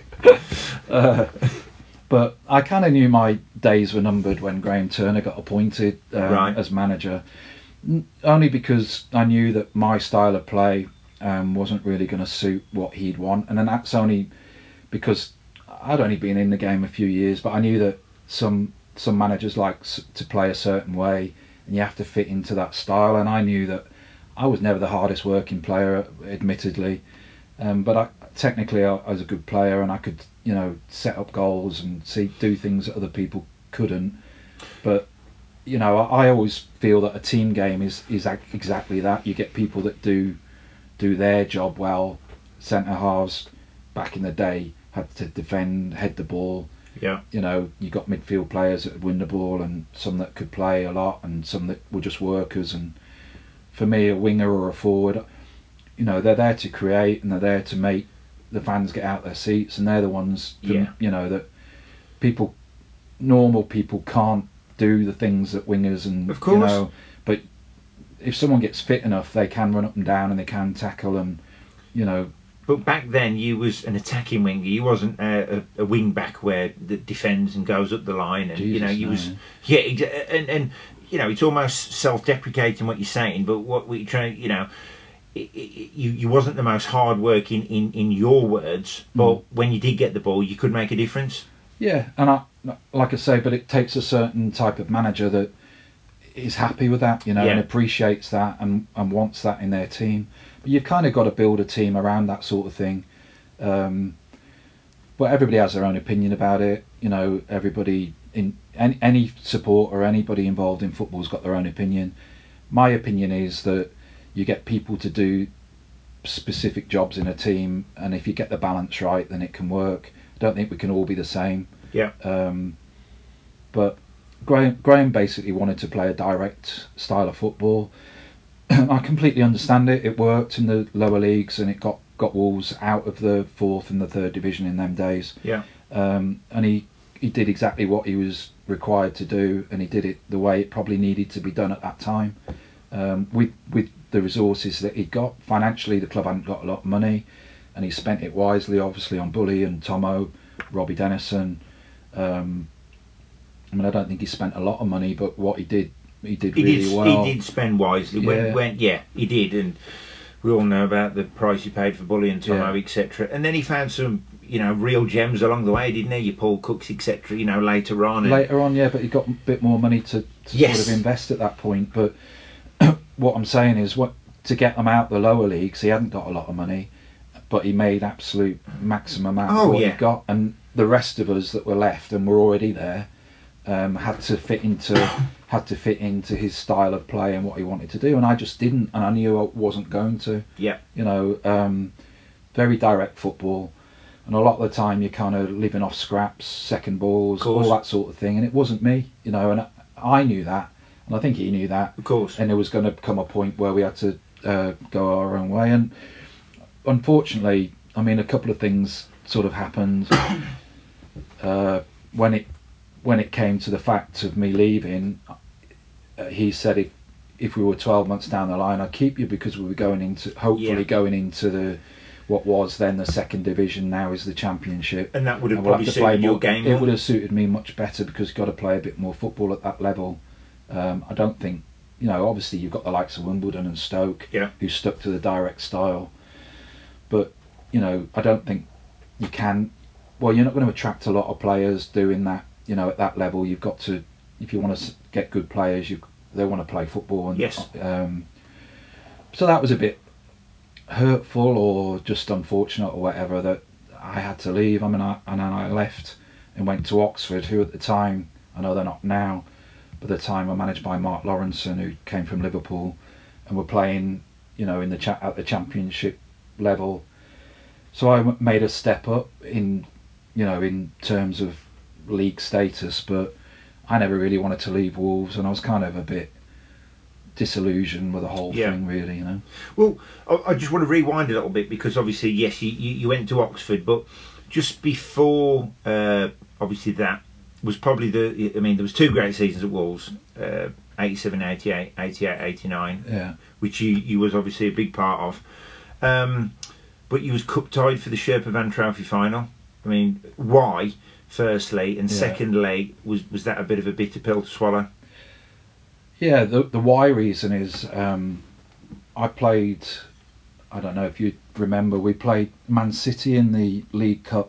Uh, but I kind of knew my days were numbered when Graham Turner got appointed um, Right. as manager, N- only because I knew that my style of play um, wasn't really going to suit what he'd want, and then that's only because I'd only been in the game a few years, but I knew that some some managers like s- to play a certain way, and you have to fit into that style. And I knew that I was never the hardest working player, admittedly, um, but I, technically I, I was a good player, and I could, you know, set up goals and see do things that other people couldn't. But you know, I, I always feel that a team game is is ac- exactly that. You get people that do do their job well. Centre halves back in the day had to defend, head the ball. Yeah. You know, you got midfield players that would win the ball, and some that could play a lot, and some that were just workers. And for me, a winger or a forward, you know, they're there to create, and they're there to make the fans get out their seats, and they're the ones, that, Yeah. you know, that people, normal people can't do the things that wingers and, Of course. you know, but if someone gets fit enough, they can run up and down, and they can tackle, and, you know. But back then, you was an attacking winger. You wasn't a, a, a wing back where that defends and goes up the line. And Jesus, you know, you no. was yeah, exa- and and you know, it's almost self-deprecating what you're saying. But what we try, you know, it, it, you you wasn't the most hard working in in your words, but mm. when you did get the ball, you could make a difference. Yeah, and I, like I say, but it takes a certain type of manager that is happy with that, you know, yeah. and appreciates that and, and wants that in their team. But you've kind of got to build a team around that sort of thing. Um, but everybody has their own opinion about it. You know, everybody in any, any support or anybody involved in football's got their own opinion. My opinion is that you get people to do specific jobs in a team, and if you get the balance right, then it can work. I don't think we can all be the same. Yeah. Um, but Graham, Graham basically wanted to play a direct style of football. I completely understand it. It worked in the lower leagues, and it got, got Wolves out of the fourth and the third division in them days. Yeah. Um, and he, he did exactly what he was required to do, and he did it the way it probably needed to be done at that time. Um, with with the resources that he got financially, the club hadn't got a lot of money, and he spent it wisely, obviously, on Bully and Tomo, Robbie Dennison. Um, I mean, I don't think he spent a lot of money, but what he did, he did he really did, well. He did spend wisely. Yeah. When, when, yeah, he did, and we all know about the price he paid for Bully and Tomo, yeah. et cetera. And then he found some, you know, real gems along the way, didn't he? Your Paul Cooks, et cetera. You know, later on. And later on, yeah, but he got a bit more money to, to yes. sort of invest at that point. But what I'm saying is, what to get them out the lower leagues, he hadn't got a lot of money, but he made absolute maximum out oh, of what yeah. he got, and the rest of us that were left and were already there um, had to fit into had to fit into his style of play and what he wanted to do, and I just didn't, and I knew I wasn't going to. Yeah, you know, um, very direct football, and a lot of the time you're kind of living off scraps, second balls, all that sort of thing, and it wasn't me, you know, and I knew that. And I think he knew that. Of course. And there was going to come a point where we had to uh, go our own way. And unfortunately, I mean, a couple of things sort of happened uh, when it when it came to the fact of me leaving. Uh, he said if if we were twelve months down the line, I'd keep you because we were going into hopefully yeah. going into the what was then the second division, now is the championship. And that would have and probably we'll have suited your more, game. It more. would have suited me much better because you've got to play a bit more football at that level. Um, I don't think, you know, obviously you've got the likes of Wimbledon and Stoke yeah. who stuck to the direct style, but you know, I don't think you can. Well, you're not going to attract a lot of players doing that. You know, at that level, you've got to, if you want to get good players, you they want to play football. And, yes. Um, so that was a bit hurtful or just unfortunate or whatever that I had to leave. I mean, I, and then I left and went to Oxford, who at the time, I know they're not now, but at the time were managed by Mark Lawrenson, who came from Liverpool, and were playing, you know, in the cha- at the championship level. So I w- made a step up in, you know, in terms of league status, but I never really wanted to leave Wolves, and I was kind of a bit disillusioned with the whole yeah. thing, really, you know. Well, I, I just want to rewind a little bit because obviously, yes, you, you, you went to Oxford, but just before, uh, obviously that was probably the, I mean, there was two great seasons at Wolves, uh, eighty-seven, eighty-eight, eighty-eight, eighty-nine, yeah. which you, you was obviously a big part of. Um, but you was cup tied for the Sherpa Van Trophy final. I mean, why, firstly, and yeah. secondly, was, was that a bit of a bitter pill to swallow? Yeah, the the why reason is um, I played, I don't know if you remember, we played Man City in the League Cup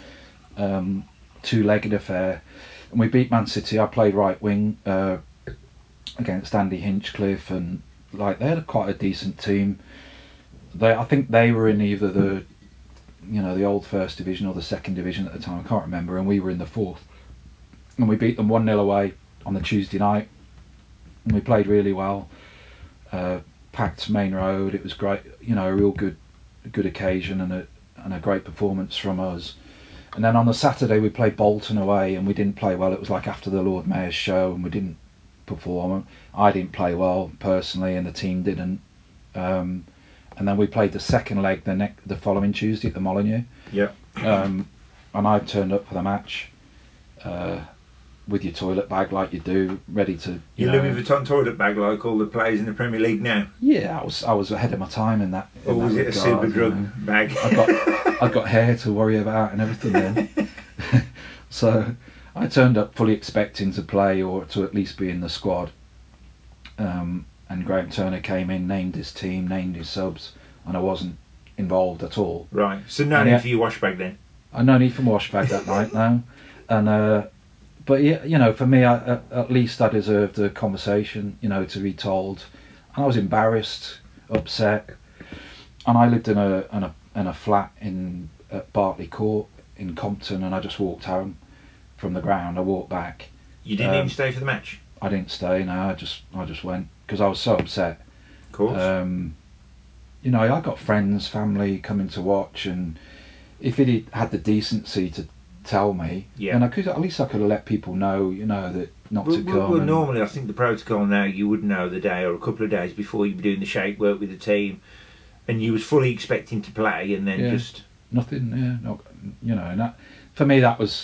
um, two-legged affair, and we beat Man City. I played right wing uh, against Andy Hinchcliffe, and like they had quite a decent team. They, I think they were in either the, you know, the old first division or the second division at the time. I can't remember, and we were in the fourth, and we beat them one nil away on the Tuesday night. And we played really well, uh, packed Main Road. It was great, you know, a real good, good occasion and a and a great performance from us. And then on the Saturday we played Bolton away, and we didn't play well. It was like after the Lord Mayor's show, and we didn't perform. I didn't play well personally, and the team didn't. Um, and then we played the second leg the next the following Tuesday at the Molineux. Yeah. Um, and I turned up for the match. Uh, with your toilet bag like you do, ready to... You Your know, Louis Vuitton toilet bag like all the players in the Premier League now? Yeah, I was I was ahead of my time in that. In or was that it regard, a super drug you know. bag? I got I got hair to worry about and everything then. So I turned up fully expecting to play or to at least be in the squad. Um, and Graham Turner came in, named his team, named his subs, and I wasn't involved at all. Right. So no And need yeah, for your washbag then. I no need for washbag that night now, and uh, but yeah, you know, for me, I, at, at least I deserved a conversation, you know, to be told. And I was embarrassed, upset, and I lived in a in a in a flat in at Bartley Court in Compton, and I just walked home from the ground. I walked back. You didn't Um, even stay for the match. I didn't stay. No, I just I just went because I was so upset. Of course. Um, you know, I got friends, family coming to watch, and if he'd had the decency to tell me, Yeah. then I could at least I could have let people know, you know, that not Well, to well, come. well and- normally I think the protocol now, you would know the day or a couple of days before you'd be doing the shape work with the team, and you was fully expecting to play, and then Yeah. just nothing, yeah, not, you know, and that, for me that was,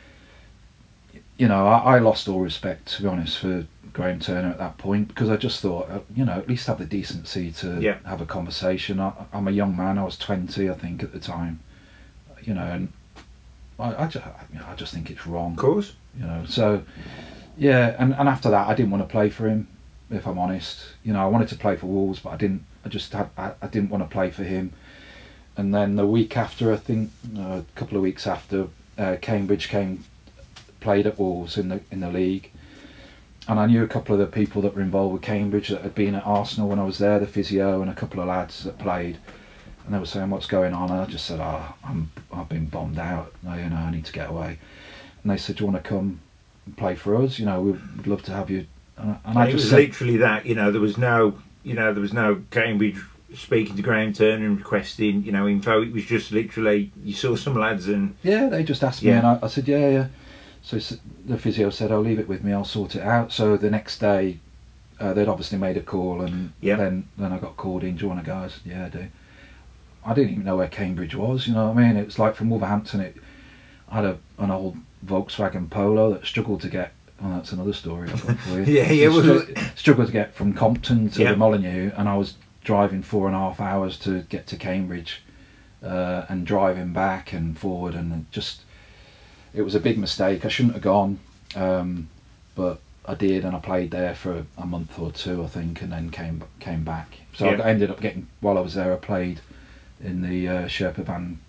you know, I, I lost all respect, to be honest, for Graham Turner at that point, because I just thought, uh, you know, at least have the decency to Yeah. have a conversation. I, I'm a young man. I was twenty, I think, at the time, you know, and I, I just, you know, I just think it's wrong. of course. You know, so yeah, and, and after that, I didn't want to play for him, if I'm honest. You know, I wanted to play for Wolves, but I didn't. I just had, I, I didn't want to play for him. And then the week after, I think, uh, a couple of weeks after, uh, Cambridge came, played at Wolves in the in the league, and I knew a couple of the people that were involved with Cambridge that had been at Arsenal when I was there, the physio and a couple of lads that played, and they were saying what's going on, and I just said, oh, I'm I've been bombed out, you know, I need to get away. And they said, do you want to come and play for us? You know, we'd love to have you. And, and I And it just was said, literally that. You know, there was no, you know, there was no Cambridge speaking to Graham Turner and requesting, you know, info. It was just literally you saw some lads and yeah, they just asked me, Yeah. and I, I said, yeah, yeah. So s- the physio said, I'll leave it with me, I'll sort it out. So the next day, uh, they'd obviously made a call, and Yeah. then then I got called in. Do you want to go? I said, yeah, I do. I didn't even know where Cambridge was. You know what I mean? It was like from Wolverhampton. It I had a, an old Volkswagen Polo that struggled to get. Oh, that's another story I've got for you. Yeah, yeah, It well- stru- struggled to get from Compton to Yeah. the Molineux, and I was driving four and a half hours to get to Cambridge, uh, and driving back and forward, and it just it was a big mistake. I shouldn't have gone, um, but I did, and I played there for a month or two, I think, and then came came back. So Yeah. I ended up getting, while I was there, I played in the uh, Sherpa Van.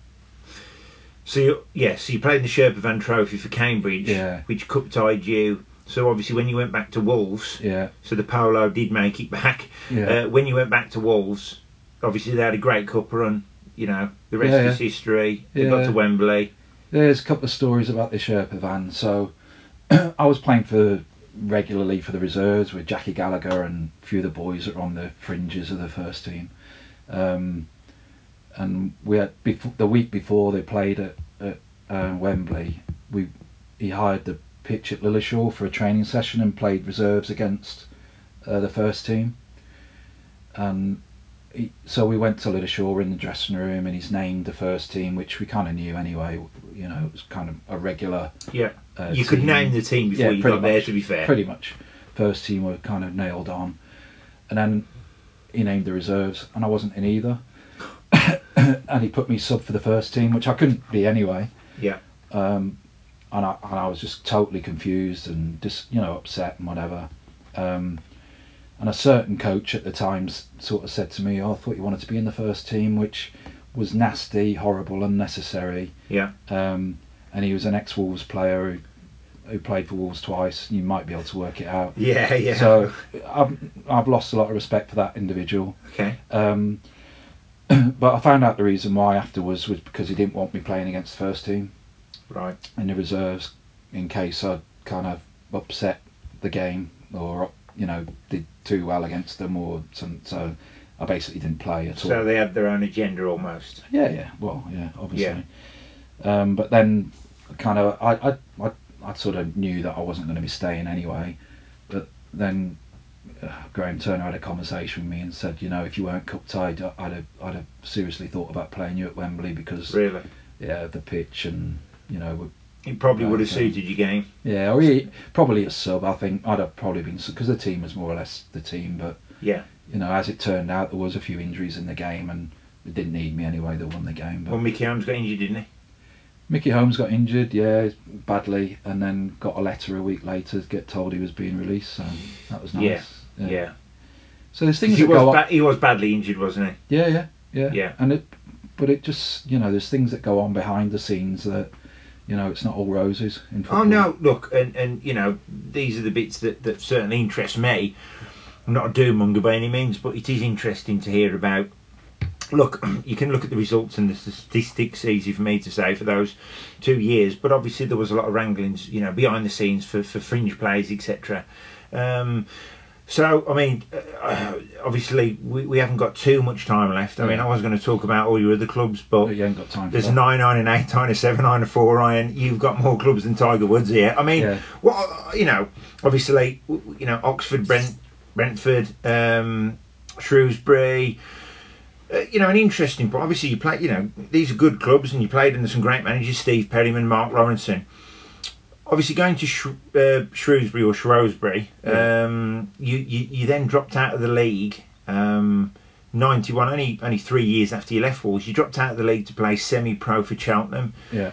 So you, yes, so you played in the Sherpa Van Trophy for Cambridge, Yeah. which cup tied you. So obviously, when you went back to Wolves, Yeah, so the Polo did make it back. yeah. Uh, when you went back to Wolves, obviously they had a great cup run. You know, the rest Yeah, is history. They Yeah. got to Wembley. There's a couple of stories about the Sherpa Van. So I was playing for regularly for the reserves with Jackie Gallagher and a few of the boys that were on the fringes of the first team. Um, and we had before, the week before they played at, at uh, Wembley, we he hired the pitch at Lilleshall for a training session and played reserves against uh, the first team. And he, so we went to Lilleshall in the dressing room, and he's named the first team, which we kind of knew anyway. You know, it was kind of a regular. Yeah, Uh, you could team. name the team before Yeah, you pretty got there. much. To be fair, Pretty much, first team were kind of nailed on, and then he named the reserves, and I wasn't in either. And he put me sub for the first team, which I couldn't be anyway. Yeah. Um, and I and I was just totally confused and just, you know, upset and whatever. Um, and a certain coach at the time s- sort of said to me, "Oh, I thought you wanted to be in the first team," which was nasty, horrible, unnecessary. Yeah. Um, and he was an ex-Wolves player who who played for Wolves twice. You might be able to work it out. Yeah, yeah. So I've I've lost a lot of respect for that individual. Okay. Um, but I found out the reason why afterwards was because he didn't want me playing against the first team Right. in the reserves, in case I kind of upset the game or, you know, did too well against them or some. So I basically didn't play at all. So they had their own agenda almost. Yeah, yeah. Well, yeah, obviously. Um, but then, kind of, I, I, I, I sort of knew that I wasn't going to be staying anyway. But then uh, Graham Turner had a conversation with me and said, you know, if you weren't cup tied, I'd have, I'd have seriously thought about playing you at Wembley because, Really. yeah, the pitch and, you know, It probably Right, would have so- suited your game. yeah, or he, probably a sub. I think I'd have probably been, because the team was more or less the team. But Yeah. you know, as it turned out, there was a few injuries in the game, and they didn't need me anyway. They won the game. But Well, Mickey Holmes got injured, didn't he? Mickey Holmes got injured, yeah, badly, and then got a letter a week later to get told he was being released. So that was nice. Yeah. Yeah. So there's things he that was go on. ba- he was badly injured, wasn't he? Yeah, yeah, yeah. Yeah. And it, but it just, you know, there's things that go on behind the scenes that, you know, it's not all roses in football. Oh no, look, and and you know, these are the bits that that certainly interest me. I'm not a doom monger by any means, but it is interesting to hear about. Look, you can look at the results and the statistics. Easy for me to say for those two years, but obviously there was a lot of wranglings, you know, behind the scenes for for fringe plays, et cetera. Um, so, I mean, uh, obviously we, we haven't got too much time left. I Yeah. mean, I was going to talk about all your other clubs, but But you ain't got time for there's that. a nine, nine, and eight, nine, and seven, nine, and four, Ryan. You've got more clubs than Tiger Woods here. I mean, Yeah. what you know, obviously, you know, Oxford, Brent, Brentford, um, Shrewsbury. Uh, you know, an interesting. But obviously, you play. You know, these are good clubs, and you played under some great managers: Steve Perryman, Mark Lawrenson. Obviously, going to Sh- uh, Shrewsbury or Shrewsbury, Yeah. um, you, you you then dropped out of the league. Um, ninety-one, only only three years after you left Wolves, you dropped out of the league to play semi-pro for Cheltenham. Yeah.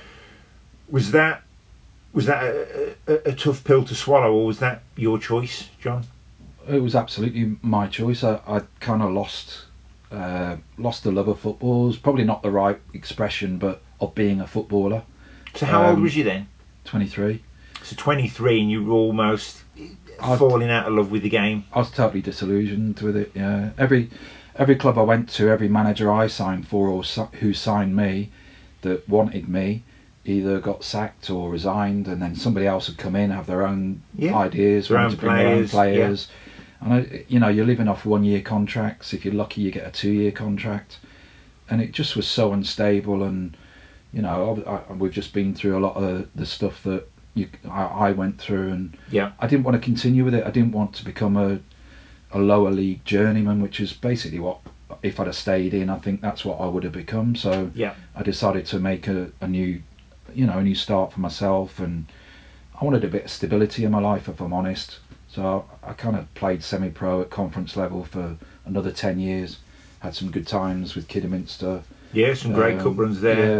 Was that was that a, a, a tough pill to swallow, or was that your choice, John? It was absolutely my choice. I, I kind of lost uh, lost the love of football. It's probably not the right expression, but of being a footballer. So how old Um, was you then? twenty-three. So twenty-three, and you were almost I'd- falling out of love with the game. I was totally disillusioned with it. Yeah, every every club I went to, every manager I signed for or si- who signed me, that wanted me, either got sacked or resigned, and then somebody else would come in, have their own Yeah. ideas, Their wanted own to bring their own players, players. And I, you know, you're living off one year contracts. If you're lucky, you get a two year contract, and it just was so unstable. And you know, I, I, we've just been through a lot of the stuff that you, I, I went through, and Yeah. I didn't want to continue with it. I didn't want to become a a lower league journeyman, which is basically what, if I'd have stayed in, I think that's what I would have become. So Yeah. I decided to make a, a new, you know, a new start for myself, and I wanted a bit of stability in my life, if I'm honest. So I, I kind of played semi-pro at conference level for another ten years. Had some good times with Kidderminster. Yeah, some great Um, cup runs there. Yeah,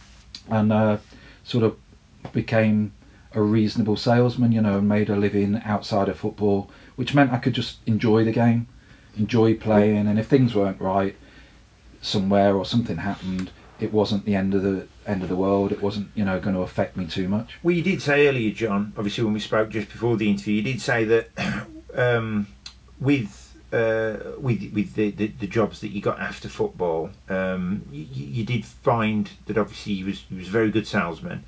and uh, sort of became a reasonable salesman, you know, and made a living outside of football, which meant I could just enjoy the game, enjoy playing, and if things weren't right somewhere or something happened, it wasn't the end of the end of the world. It wasn't, you know, going to affect me too much. Well, you did say earlier, John, obviously when we spoke just before the interview, you did say that um, with uh, with with the, the, the jobs that you got after football, um, you, you did find that obviously you was you was a very good salesman,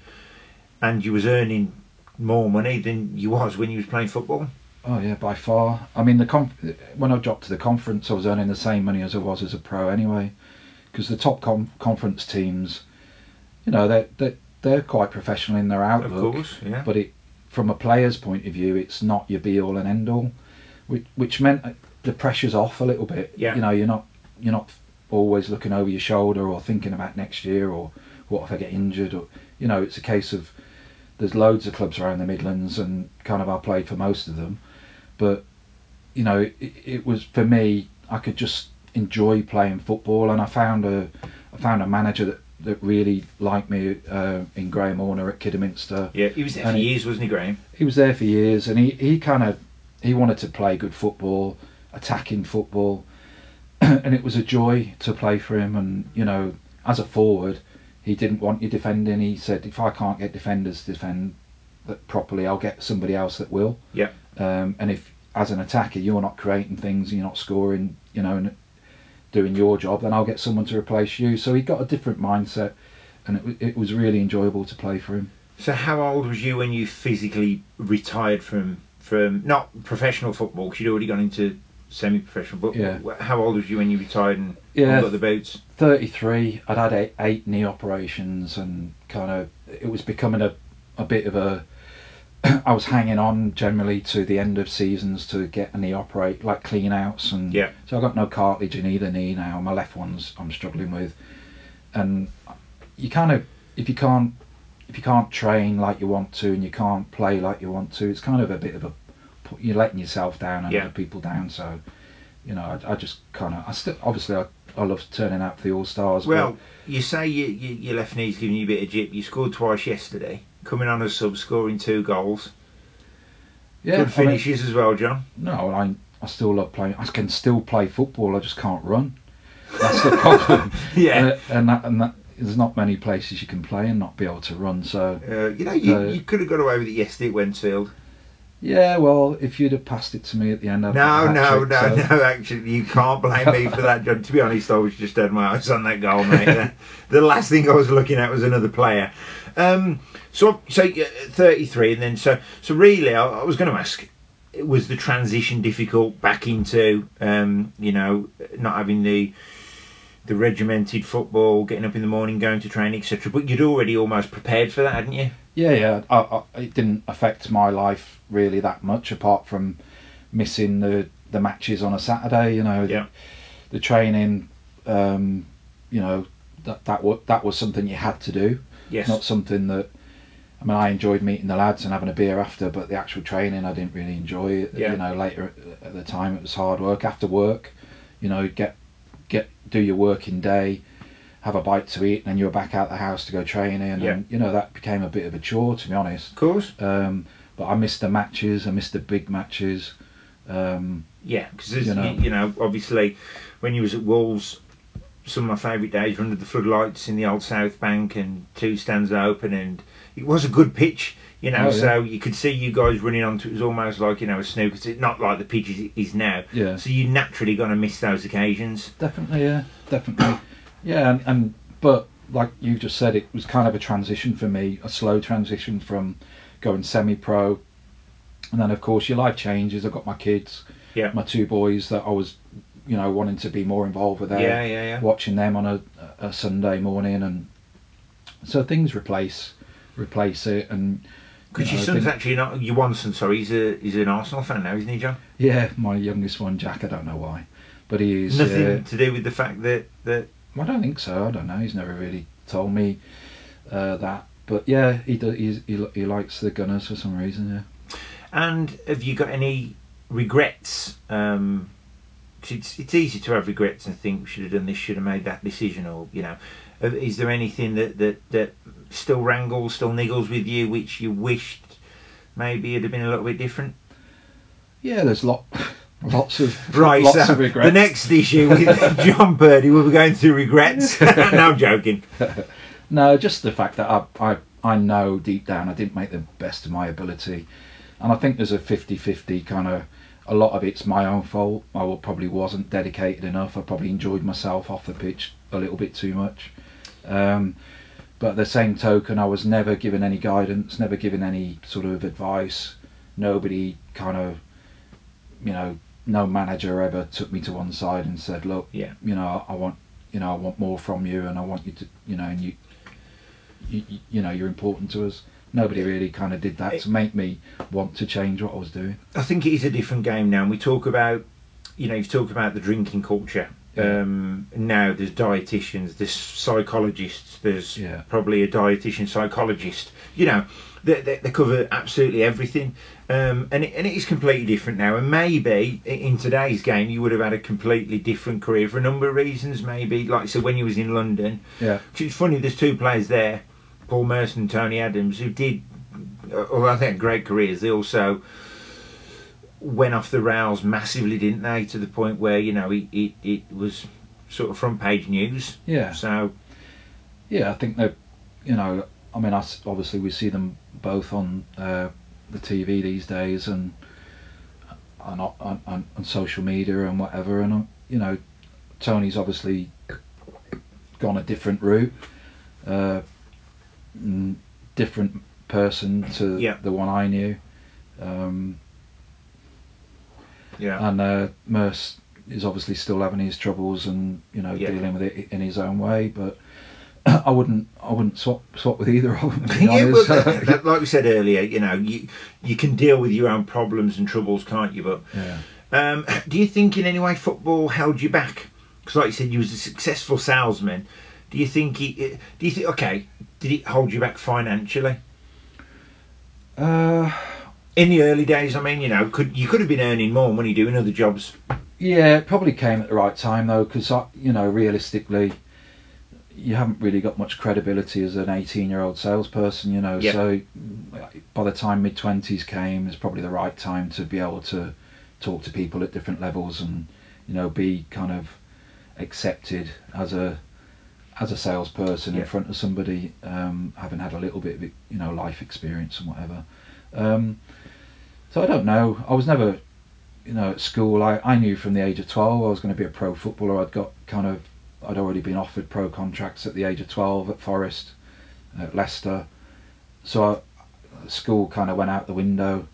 and you was earning more money than you was when you was playing football. Oh yeah, by far. I mean, the conf- when I dropped to the conference, I was earning the same money as I was as a pro anyway, because the top com- conference teams, you know, they're, they're they're quite professional in their outlook. Of course, yeah. But it, from a player's point of view, it's not your be all and end all, which which meant the pressure's off a little bit. Yeah. You know, you're not you're not always looking over your shoulder or thinking about next year or what if I get injured, or you know, it's a case of there's loads of clubs around the Midlands, and kind of I played for most of them. But you know, it, it was for me. I could just enjoy playing football, and I found a I found a manager that, that really liked me uh, in Graham Horner at Kidderminster. Yeah, he was there And for he- years, wasn't he, Graham? He was there for years, and he, he kind of he wanted to play good football, attacking football, and it was a joy to play for him. And you know, as a forward, he didn't want you defending. He said, if I can't get defenders to defend that properly, I'll get somebody else that will. Yeah. Um, and if, as an attacker, you're not creating things, you're not scoring, you know, and doing your job, then I'll get someone to replace you. So he got a different mindset, and it, it was really enjoyable to play for him. So how old was you when you physically retired from from not professional football, because you'd already gone into semi-professional, but Yeah. how old was you when you retired and Yeah. got the boots? thirty-three, I'd had eight, eight knee operations, and kind of it was becoming a, a bit of a I was hanging on generally to the end of seasons to get a knee operate, like clean outs, and Yeah. so I've got no cartilage in either knee now. My left one's I'm struggling with, and you kind of if you can't if you can't train like you want to and you can't play like you want to, it's kind of a bit of a you're letting yourself down and Yeah. other people down. So you know, I, I just kind of I still obviously I, I love turning out for the All Stars. Well, you say you, you, your left knee's giving you a bit of jip. You scored twice yesterday, coming on as sub, scoring two goals. yeah, Good I mean, finishes as well, John. no, I I still love playing. I can still play football. I just can't run. That's the problem. Yeah. Uh, and that, and that, there's not many places you can play and not be able to run. So Uh, you know, you, uh, you could have got away with it yesterday at Wensfield. yeah, well, if you'd have passed it to me at the end, I'd No, have no, hat-trick, no, so. no. Actually, you can't blame me for that, John. To be honest, I was just had my eyes on that goal, mate. the, the last thing I was looking at was another player. Um, so, so uh, thirty-three, and then so, so really, I, I was going to ask, was the transition difficult back into, um, you know, not having the the regimented football, getting up in the morning, going to training, et cetera. But you'd already almost prepared for that, hadn't you? Yeah, yeah. I, I, it didn't affect my life really that much, apart from missing the, the matches on a Saturday. You know, Yeah. the, the training. Um, you know, that that was that was something you had to do. Yes. Not something that. I mean, I enjoyed meeting the lads and having a beer after, but the actual training I didn't really enjoy. Yeah. You know, later at the time it was hard work. After work, you know, get get do your working day, have a bite to eat, and then you were back out the house to go training. Yeah. And you know, that became a bit of a chore, to be honest. Of course. Um, but I missed the matches. I missed the big matches. Um, yeah, because you know. you, you know, obviously, when you was at Wolves, some of my favourite days were under the floodlights in the old South Bank, and two stands open, and it was a good pitch. You know, Oh, yeah. so you could see you guys running onto it. It was almost like, you know, a snooker. It's not like the pitch is, is now. Yeah. So you're naturally going to miss those occasions. Definitely, yeah, definitely, yeah. And, and but like you've just said, it was kind of a transition for me, a slow transition from going semi-pro, and then of course your life changes. I've got my kids, Yeah. my two boys that I was, you know, wanting to be more involved with. Them, Yeah, yeah, yeah. watching them on a, a Sunday morning, and so things replace replace it. And Because you your know, son's think- actually not your one son. Sorry, he's a he's an Arsenal fan now, isn't he, John? yeah, my youngest one, Jack. I don't know why, but he is. Nothing Uh, to do with the fact that that. I don't think so. I don't know. He's never really told me uh, that. But yeah, he does. He's, he he likes the Gunners for some reason. Yeah. And have you got any regrets? Um, 'cause it's it's easy to have regrets and think we should have done this, should have made that decision, or you know, is there anything that that that still wrangles, still niggles with you, which you wished maybe it'd have been a little bit different? Yeah, there's lot, lots of Right, lots so of regrets. the next issue with John Purdy, we'll be going through regrets. No, I'm joking. No, just the fact that I, I I know deep down I didn't make the best of my ability, and I think there's a fifty-fifty kind of. A lot of it's my own fault. I probably wasn't dedicated enough. I probably enjoyed myself off the pitch a little bit too much. Um, but at the same token, I was never given any guidance, never given any sort of advice. Nobody kind of, you know, no manager ever took me to one side and said, "Look, Yeah. you know, I want, you know, I want more from you, and I want you to, you know, and you, you, you know, you're important to us." Nobody really kind of did that to make me want to change what I was doing. I think it is a different game now. And we talk about, you know, you've talked about the drinking culture. Yeah. Um, now there's dietitians, there's psychologists, there's Yeah. probably a dietitian psychologist. You know, they, they, they cover absolutely everything. Um, and, it, and it is completely different now. And maybe in today's game, you would have had a completely different career for a number of reasons. Maybe, like I said, when you was in London. Yeah. It's funny, there's two players there, Paul Merson and Tony Adams, who did, although I think great careers, they also went off the rails massively, didn't they? To the point where, you know, it, it, it was sort of front page news. Yeah. So, yeah, I think that, you know, I mean, us obviously we see them both on uh, the T V these days and on, on, on, on social media and whatever, and you know, Tony's obviously gone a different route. Uh, different person to yeah. the one I knew. Um, yeah. And uh, Merce is obviously still having his troubles and you know yeah. dealing with it in his own way. But I wouldn't, I wouldn't swap swap with either of them. To be yeah, honest. well, that, that, like we said earlier, you know, you you can deal with your own problems and troubles, can't you? But yeah. um, do you think in any way football held you back? Because, like you said, you was a successful salesman. Do you think it? Do you think okay? Did it hold you back financially? Uh, in the early days, I mean, you know, could you could have been earning more money doing other jobs. Yeah, it probably came at the right time though, because you know, realistically, you haven't really got much credibility as an eighteen-year-old salesperson. You know, yeah. so by the time mid twenties came, it's probably the right time to be able to talk to people at different levels, and you know, be kind of accepted as a as a salesperson yeah. in front of somebody, um, having had a little bit of, you know, life experience and whatever. Um, so I don't know. I was never, you know, at school. I, I knew from the age of twelve I was going to be a pro footballer. I'd got kind of, I'd already been offered pro contracts at the age of twelve at Forest, at Leicester. So I, school kind of went out the window.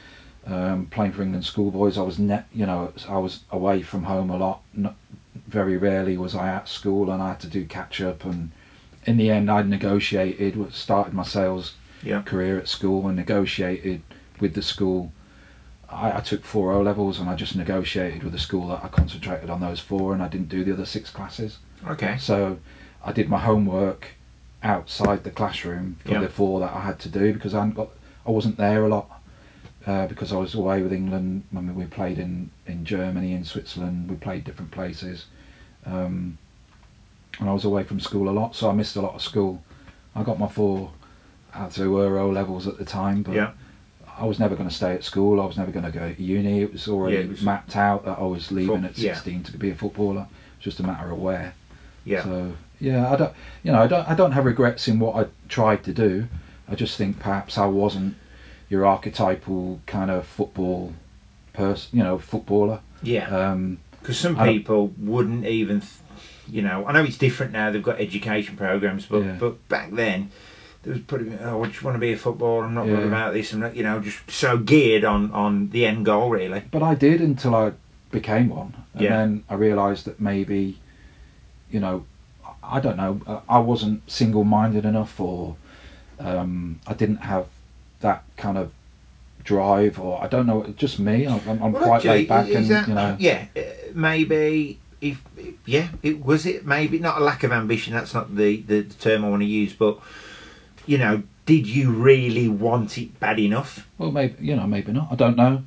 Um, playing for England schoolboys, I was net, you know, I was away from home a lot. Not, very rarely was I at school, and I had to do catch up. And in the end, I negotiated, started my sales yeah. career at school, and negotiated with the school. I, I took four O levels, and I just negotiated with the school that I concentrated on those four, and I didn't do the other six classes. Okay. So I did my homework outside the classroom for yeah. the four that I had to do, because I hadn't got, I wasn't there a lot. Uh, because I was away with England. I mean, we played in, in Germany, in Switzerland, we played different places. Um, and I was away from school a lot, so I missed a lot of school. I got my four, I'd say were O levels at the time, but yeah. I was never going to stay at school. I was never going to go to uni. It was already yeah, it was mapped out that I was leaving at sixteen yeah. to be a footballer. It's just a matter of where. Yeah. So yeah, I don't, you know, I don't, I don't have regrets in what I tried to do. I just think perhaps I wasn't your archetypal kind of football person, you know, footballer. Yeah. Um, because some people wouldn't even, th- you know, I know it's different now. They've got education programs, but yeah. but back then there was pretty. Oh, I just want to be a footballer. I'm not yeah. worried about this. I'm not, you know, just so geared on on the end goal, really. But I did until I became one, and yeah. then I realised that maybe, you know, I don't know, I wasn't single-minded enough, or um, I didn't have that kind of drive, or I don't know, just me. I'm, I'm well, quite actually, laid back, and that, you know, yeah, maybe if yeah, it was it maybe not a lack of ambition. That's not the, the, the term I want to use, but you know, did you really want it bad enough? Well, maybe you know, maybe not. I don't know,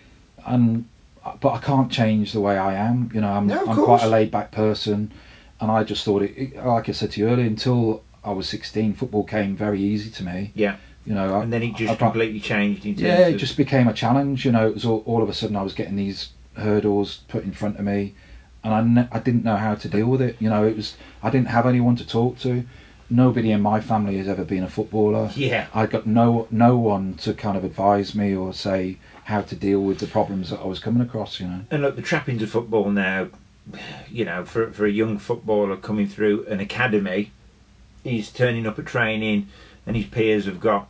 and but I can't change the way I am. You know, I'm no, I'm course. quite a laid back person, and I just thought it, it. Like I said to you earlier, until I was sixteen, football came very easy to me. Yeah. You know, and I, then it just I, completely changed in terms yeah, it of... just became a challenge. You know, it was all, all of a sudden I was getting these hurdles put in front of me, and I, ne- I didn't know how to deal with it. You know, it was I didn't have anyone to talk to. Nobody in my family has ever been a footballer. Yeah. I got no no one to kind of advise me or say how to deal with the problems that I was coming across. You know. And look, the trappings of football now, you know, for for a young footballer coming through an academy, he's turning up at training, and his peers have got,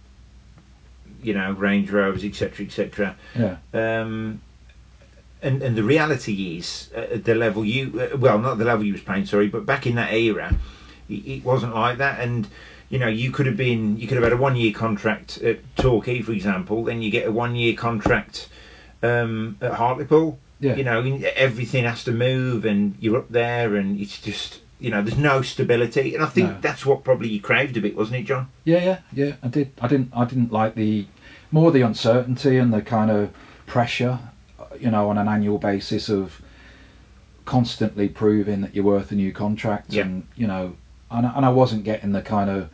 you know, Range Rovers, et cetera, et cetera. Yeah. Um, and and the reality is, at the level you, uh, well, not the level you was playing, sorry, but back in that era, it, it wasn't like that. And you know, you could have been, you could have had a one-year contract at Torquay, for example. Then you get a one-year contract um, at Hartlepool. Yeah. You know, everything has to move, and you're up there, and it's just, you know, there's no stability. And I think no. that's what probably you craved a bit, wasn't it, John? Yeah, yeah, yeah. I did. I didn't. I didn't like the more the uncertainty and the kind of pressure, you know, on an annual basis of constantly proving that you're worth a new contract. Yeah. And you know, and, and I wasn't getting the kind of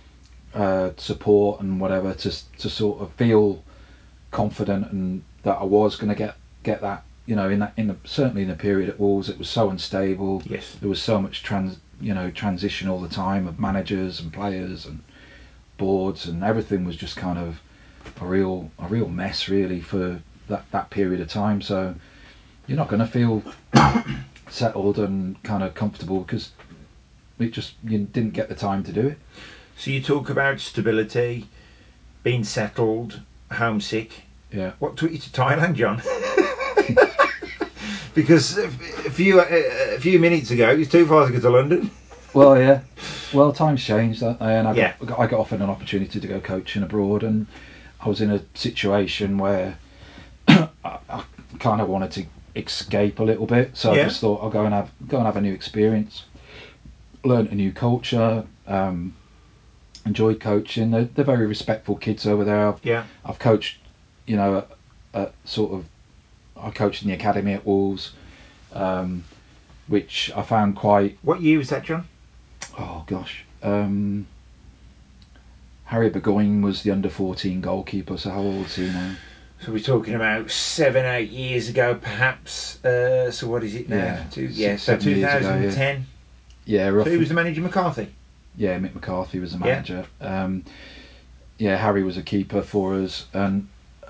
uh, support and whatever to to sort of feel confident and that I was going to get get that. You know, in that in the certainly in the period at Wolves, it was so unstable. Yes. There was so much trans, you know, transition all the time of managers and players and boards, and everything was just kind of a real a real mess really for that, that period of time. So you're not going to feel settled and kind of comfortable because it just you didn't get the time to do it. So you talk about stability, being settled, homesick. Yeah. What took you to Thailand, John? Because a few a few minutes ago it was too far to go to London. Well, yeah. Well, times changed, don't they? And I yeah. got I got offered an opportunity to go coaching abroad, and I was in a situation where I, I kind of wanted to escape a little bit. So yeah. I just thought I'll go and have go and have a new experience, learn a new culture, um, enjoyed coaching. They're, they're very respectful kids over there. I've, yeah. I've coached, you know, at, at sort of. I coached in the academy at Wolves, um, which I found quite... What year was that, John? Oh, gosh. Um, Harry Burgoyne was the under fourteen goalkeeper, so how old is he now? So we're talking about seven, eight years ago, perhaps. Uh, so what is it now? Yeah, Two, yeah, six, so seven years ago, twenty ten. Yeah, So roughly. he was the manager, McCarthy? Yeah, Mick McCarthy was the Yeah. manager. Um, yeah, Harry was a keeper for us, and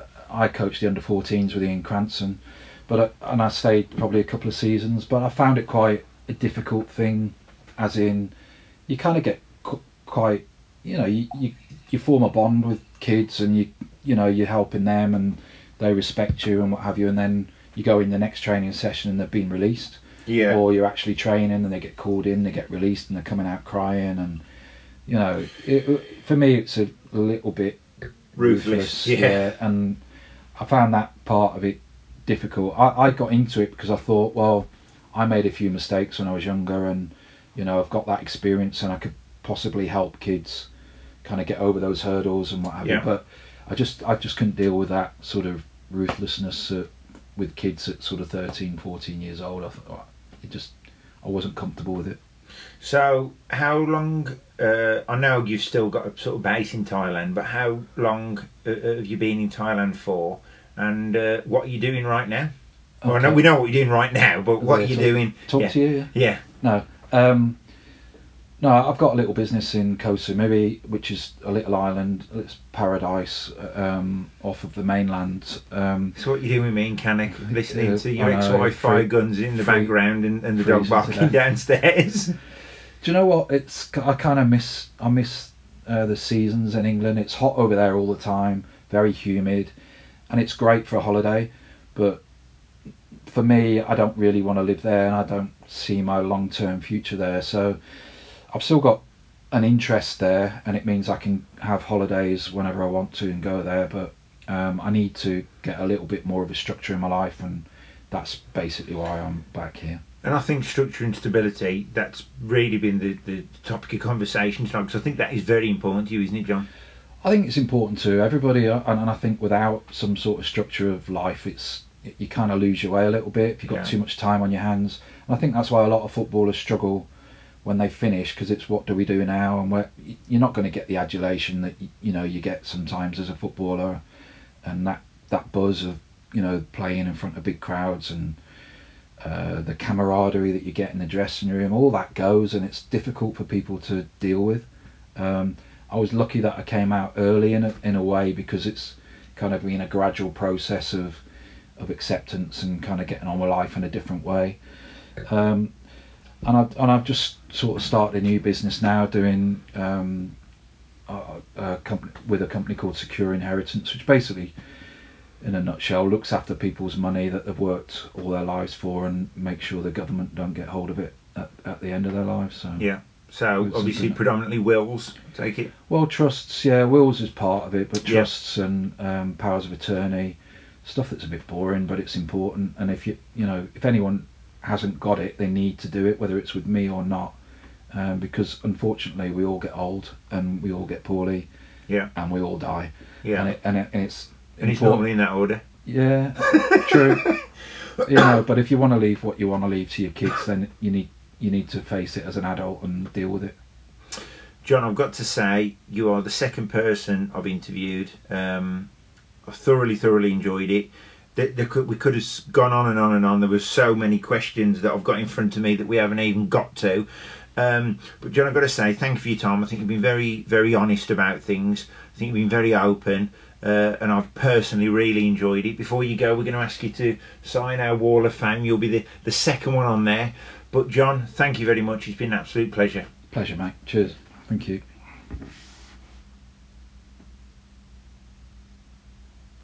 I coached the under fourteens with Ian Cranston, but I, and I stayed probably a couple of seasons. But I found it quite a difficult thing, as in you kind of get qu- quite, you know, you, you you form a bond with kids, and you you know you're helping them, and they respect you and what have you, and then you go in the next training session and they've been released. Yeah. Or you're actually training and they get called in, they get released, and they're coming out crying, and you know, it, for me it's a little bit Ruthless. ruthless. Yeah. Yeah, and I found that part of it difficult. I, I got into it because I thought, well, I made a few mistakes when I was younger, and you know, I've got that experience, and I could possibly help kids kind of get over those hurdles and what have Yeah. you. But I just, I just couldn't deal with that sort of ruthlessness uh, with kids at sort of thirteen, fourteen years old. I thought it just, I wasn't comfortable with it. So how long, uh, I know you've still got a sort of base in Thailand, but how long uh, have you been in Thailand for, and uh, what are you doing right now? Okay. Well, I know, we know what you're doing right now, but what Yeah, are you talk, doing? Talk yeah. to you, yeah? Yeah. No. Um, no, I've got a little business in Koh Samui, which is a little island. It's paradise um, off of the mainland. Um, So what you doing with me in Cannock, listening uh, to your I know, ex-wife fire free- guns in the free- background and, and the dog freezing to barking death. downstairs? Do you know what? It's I kind of miss I miss uh, the seasons in England. It's hot over there all the time, very humid, and it's great for a holiday. But for me, I don't really want to live there, and I don't see my long-term future there. So I've still got an interest there, and it means I can have holidays whenever I want to and go there. But um, I need to get a little bit more of a structure in my life, and that's basically why I'm back here. And I think structure and stability, that's really been the, the topic of conversation tonight, because I think that is very important to you, isn't it, John? I think it's important to everybody, and, and I think without some sort of structure of life, it's you kind of lose your way a little bit if you've got Yeah. too much time on your hands. And I think that's why a lot of footballers struggle when they finish, because it's what do we do now, and where you're not going to get the adulation that you know you get sometimes as a footballer, and that that buzz of you know playing in front of big crowds, and uh, the camaraderie that you get in the dressing room, all that goes, and it's difficult for people to deal with. Um, I was lucky that I came out early in a, in a way, because it's kind of been a gradual process of of acceptance and kind of getting on with life in a different way. Um, and I've and I've just sort of started a new business now, doing um, a, a company with a company called Secure Inheritance, which basically, in a nutshell, looks after people's money that they've worked all their lives for, and make sure the government don't get hold of it at, at the end of their lives. So Yeah. So It's obviously something- predominantly wills, take it. well, trusts, yeah, wills is part of it, but Yeah. trusts and um, powers of attorney, stuff that's a bit boring, but it's important. And if you, you know, if anyone hasn't got it, they need to do it, whether it's with me or not, um, because unfortunately we all get old and we all get poorly, Yeah. and we all die, Yeah. and it, and, it, and it's and it's important- normally in that order. yeah, true. You know, but if you want to leave what you want to leave to your kids, then you need you need to face it as an adult and deal with it. John, I've got to say, you are the second person I've interviewed. Um, I've thoroughly, thoroughly enjoyed it. There, there could, we could have gone on and on and on. There were so many questions that I've got in front of me that we haven't even got to. Um, but John, I've got to say, thank you for your time. I think you've been very, very honest about things. I think you've been very open. Uh, and I've personally really enjoyed it. Before you go, we're going to ask you to sign our Wall of Fame. You'll be the, the second one on there. But John, thank you very much. It's been an absolute pleasure. Pleasure, mate. Cheers. Thank you.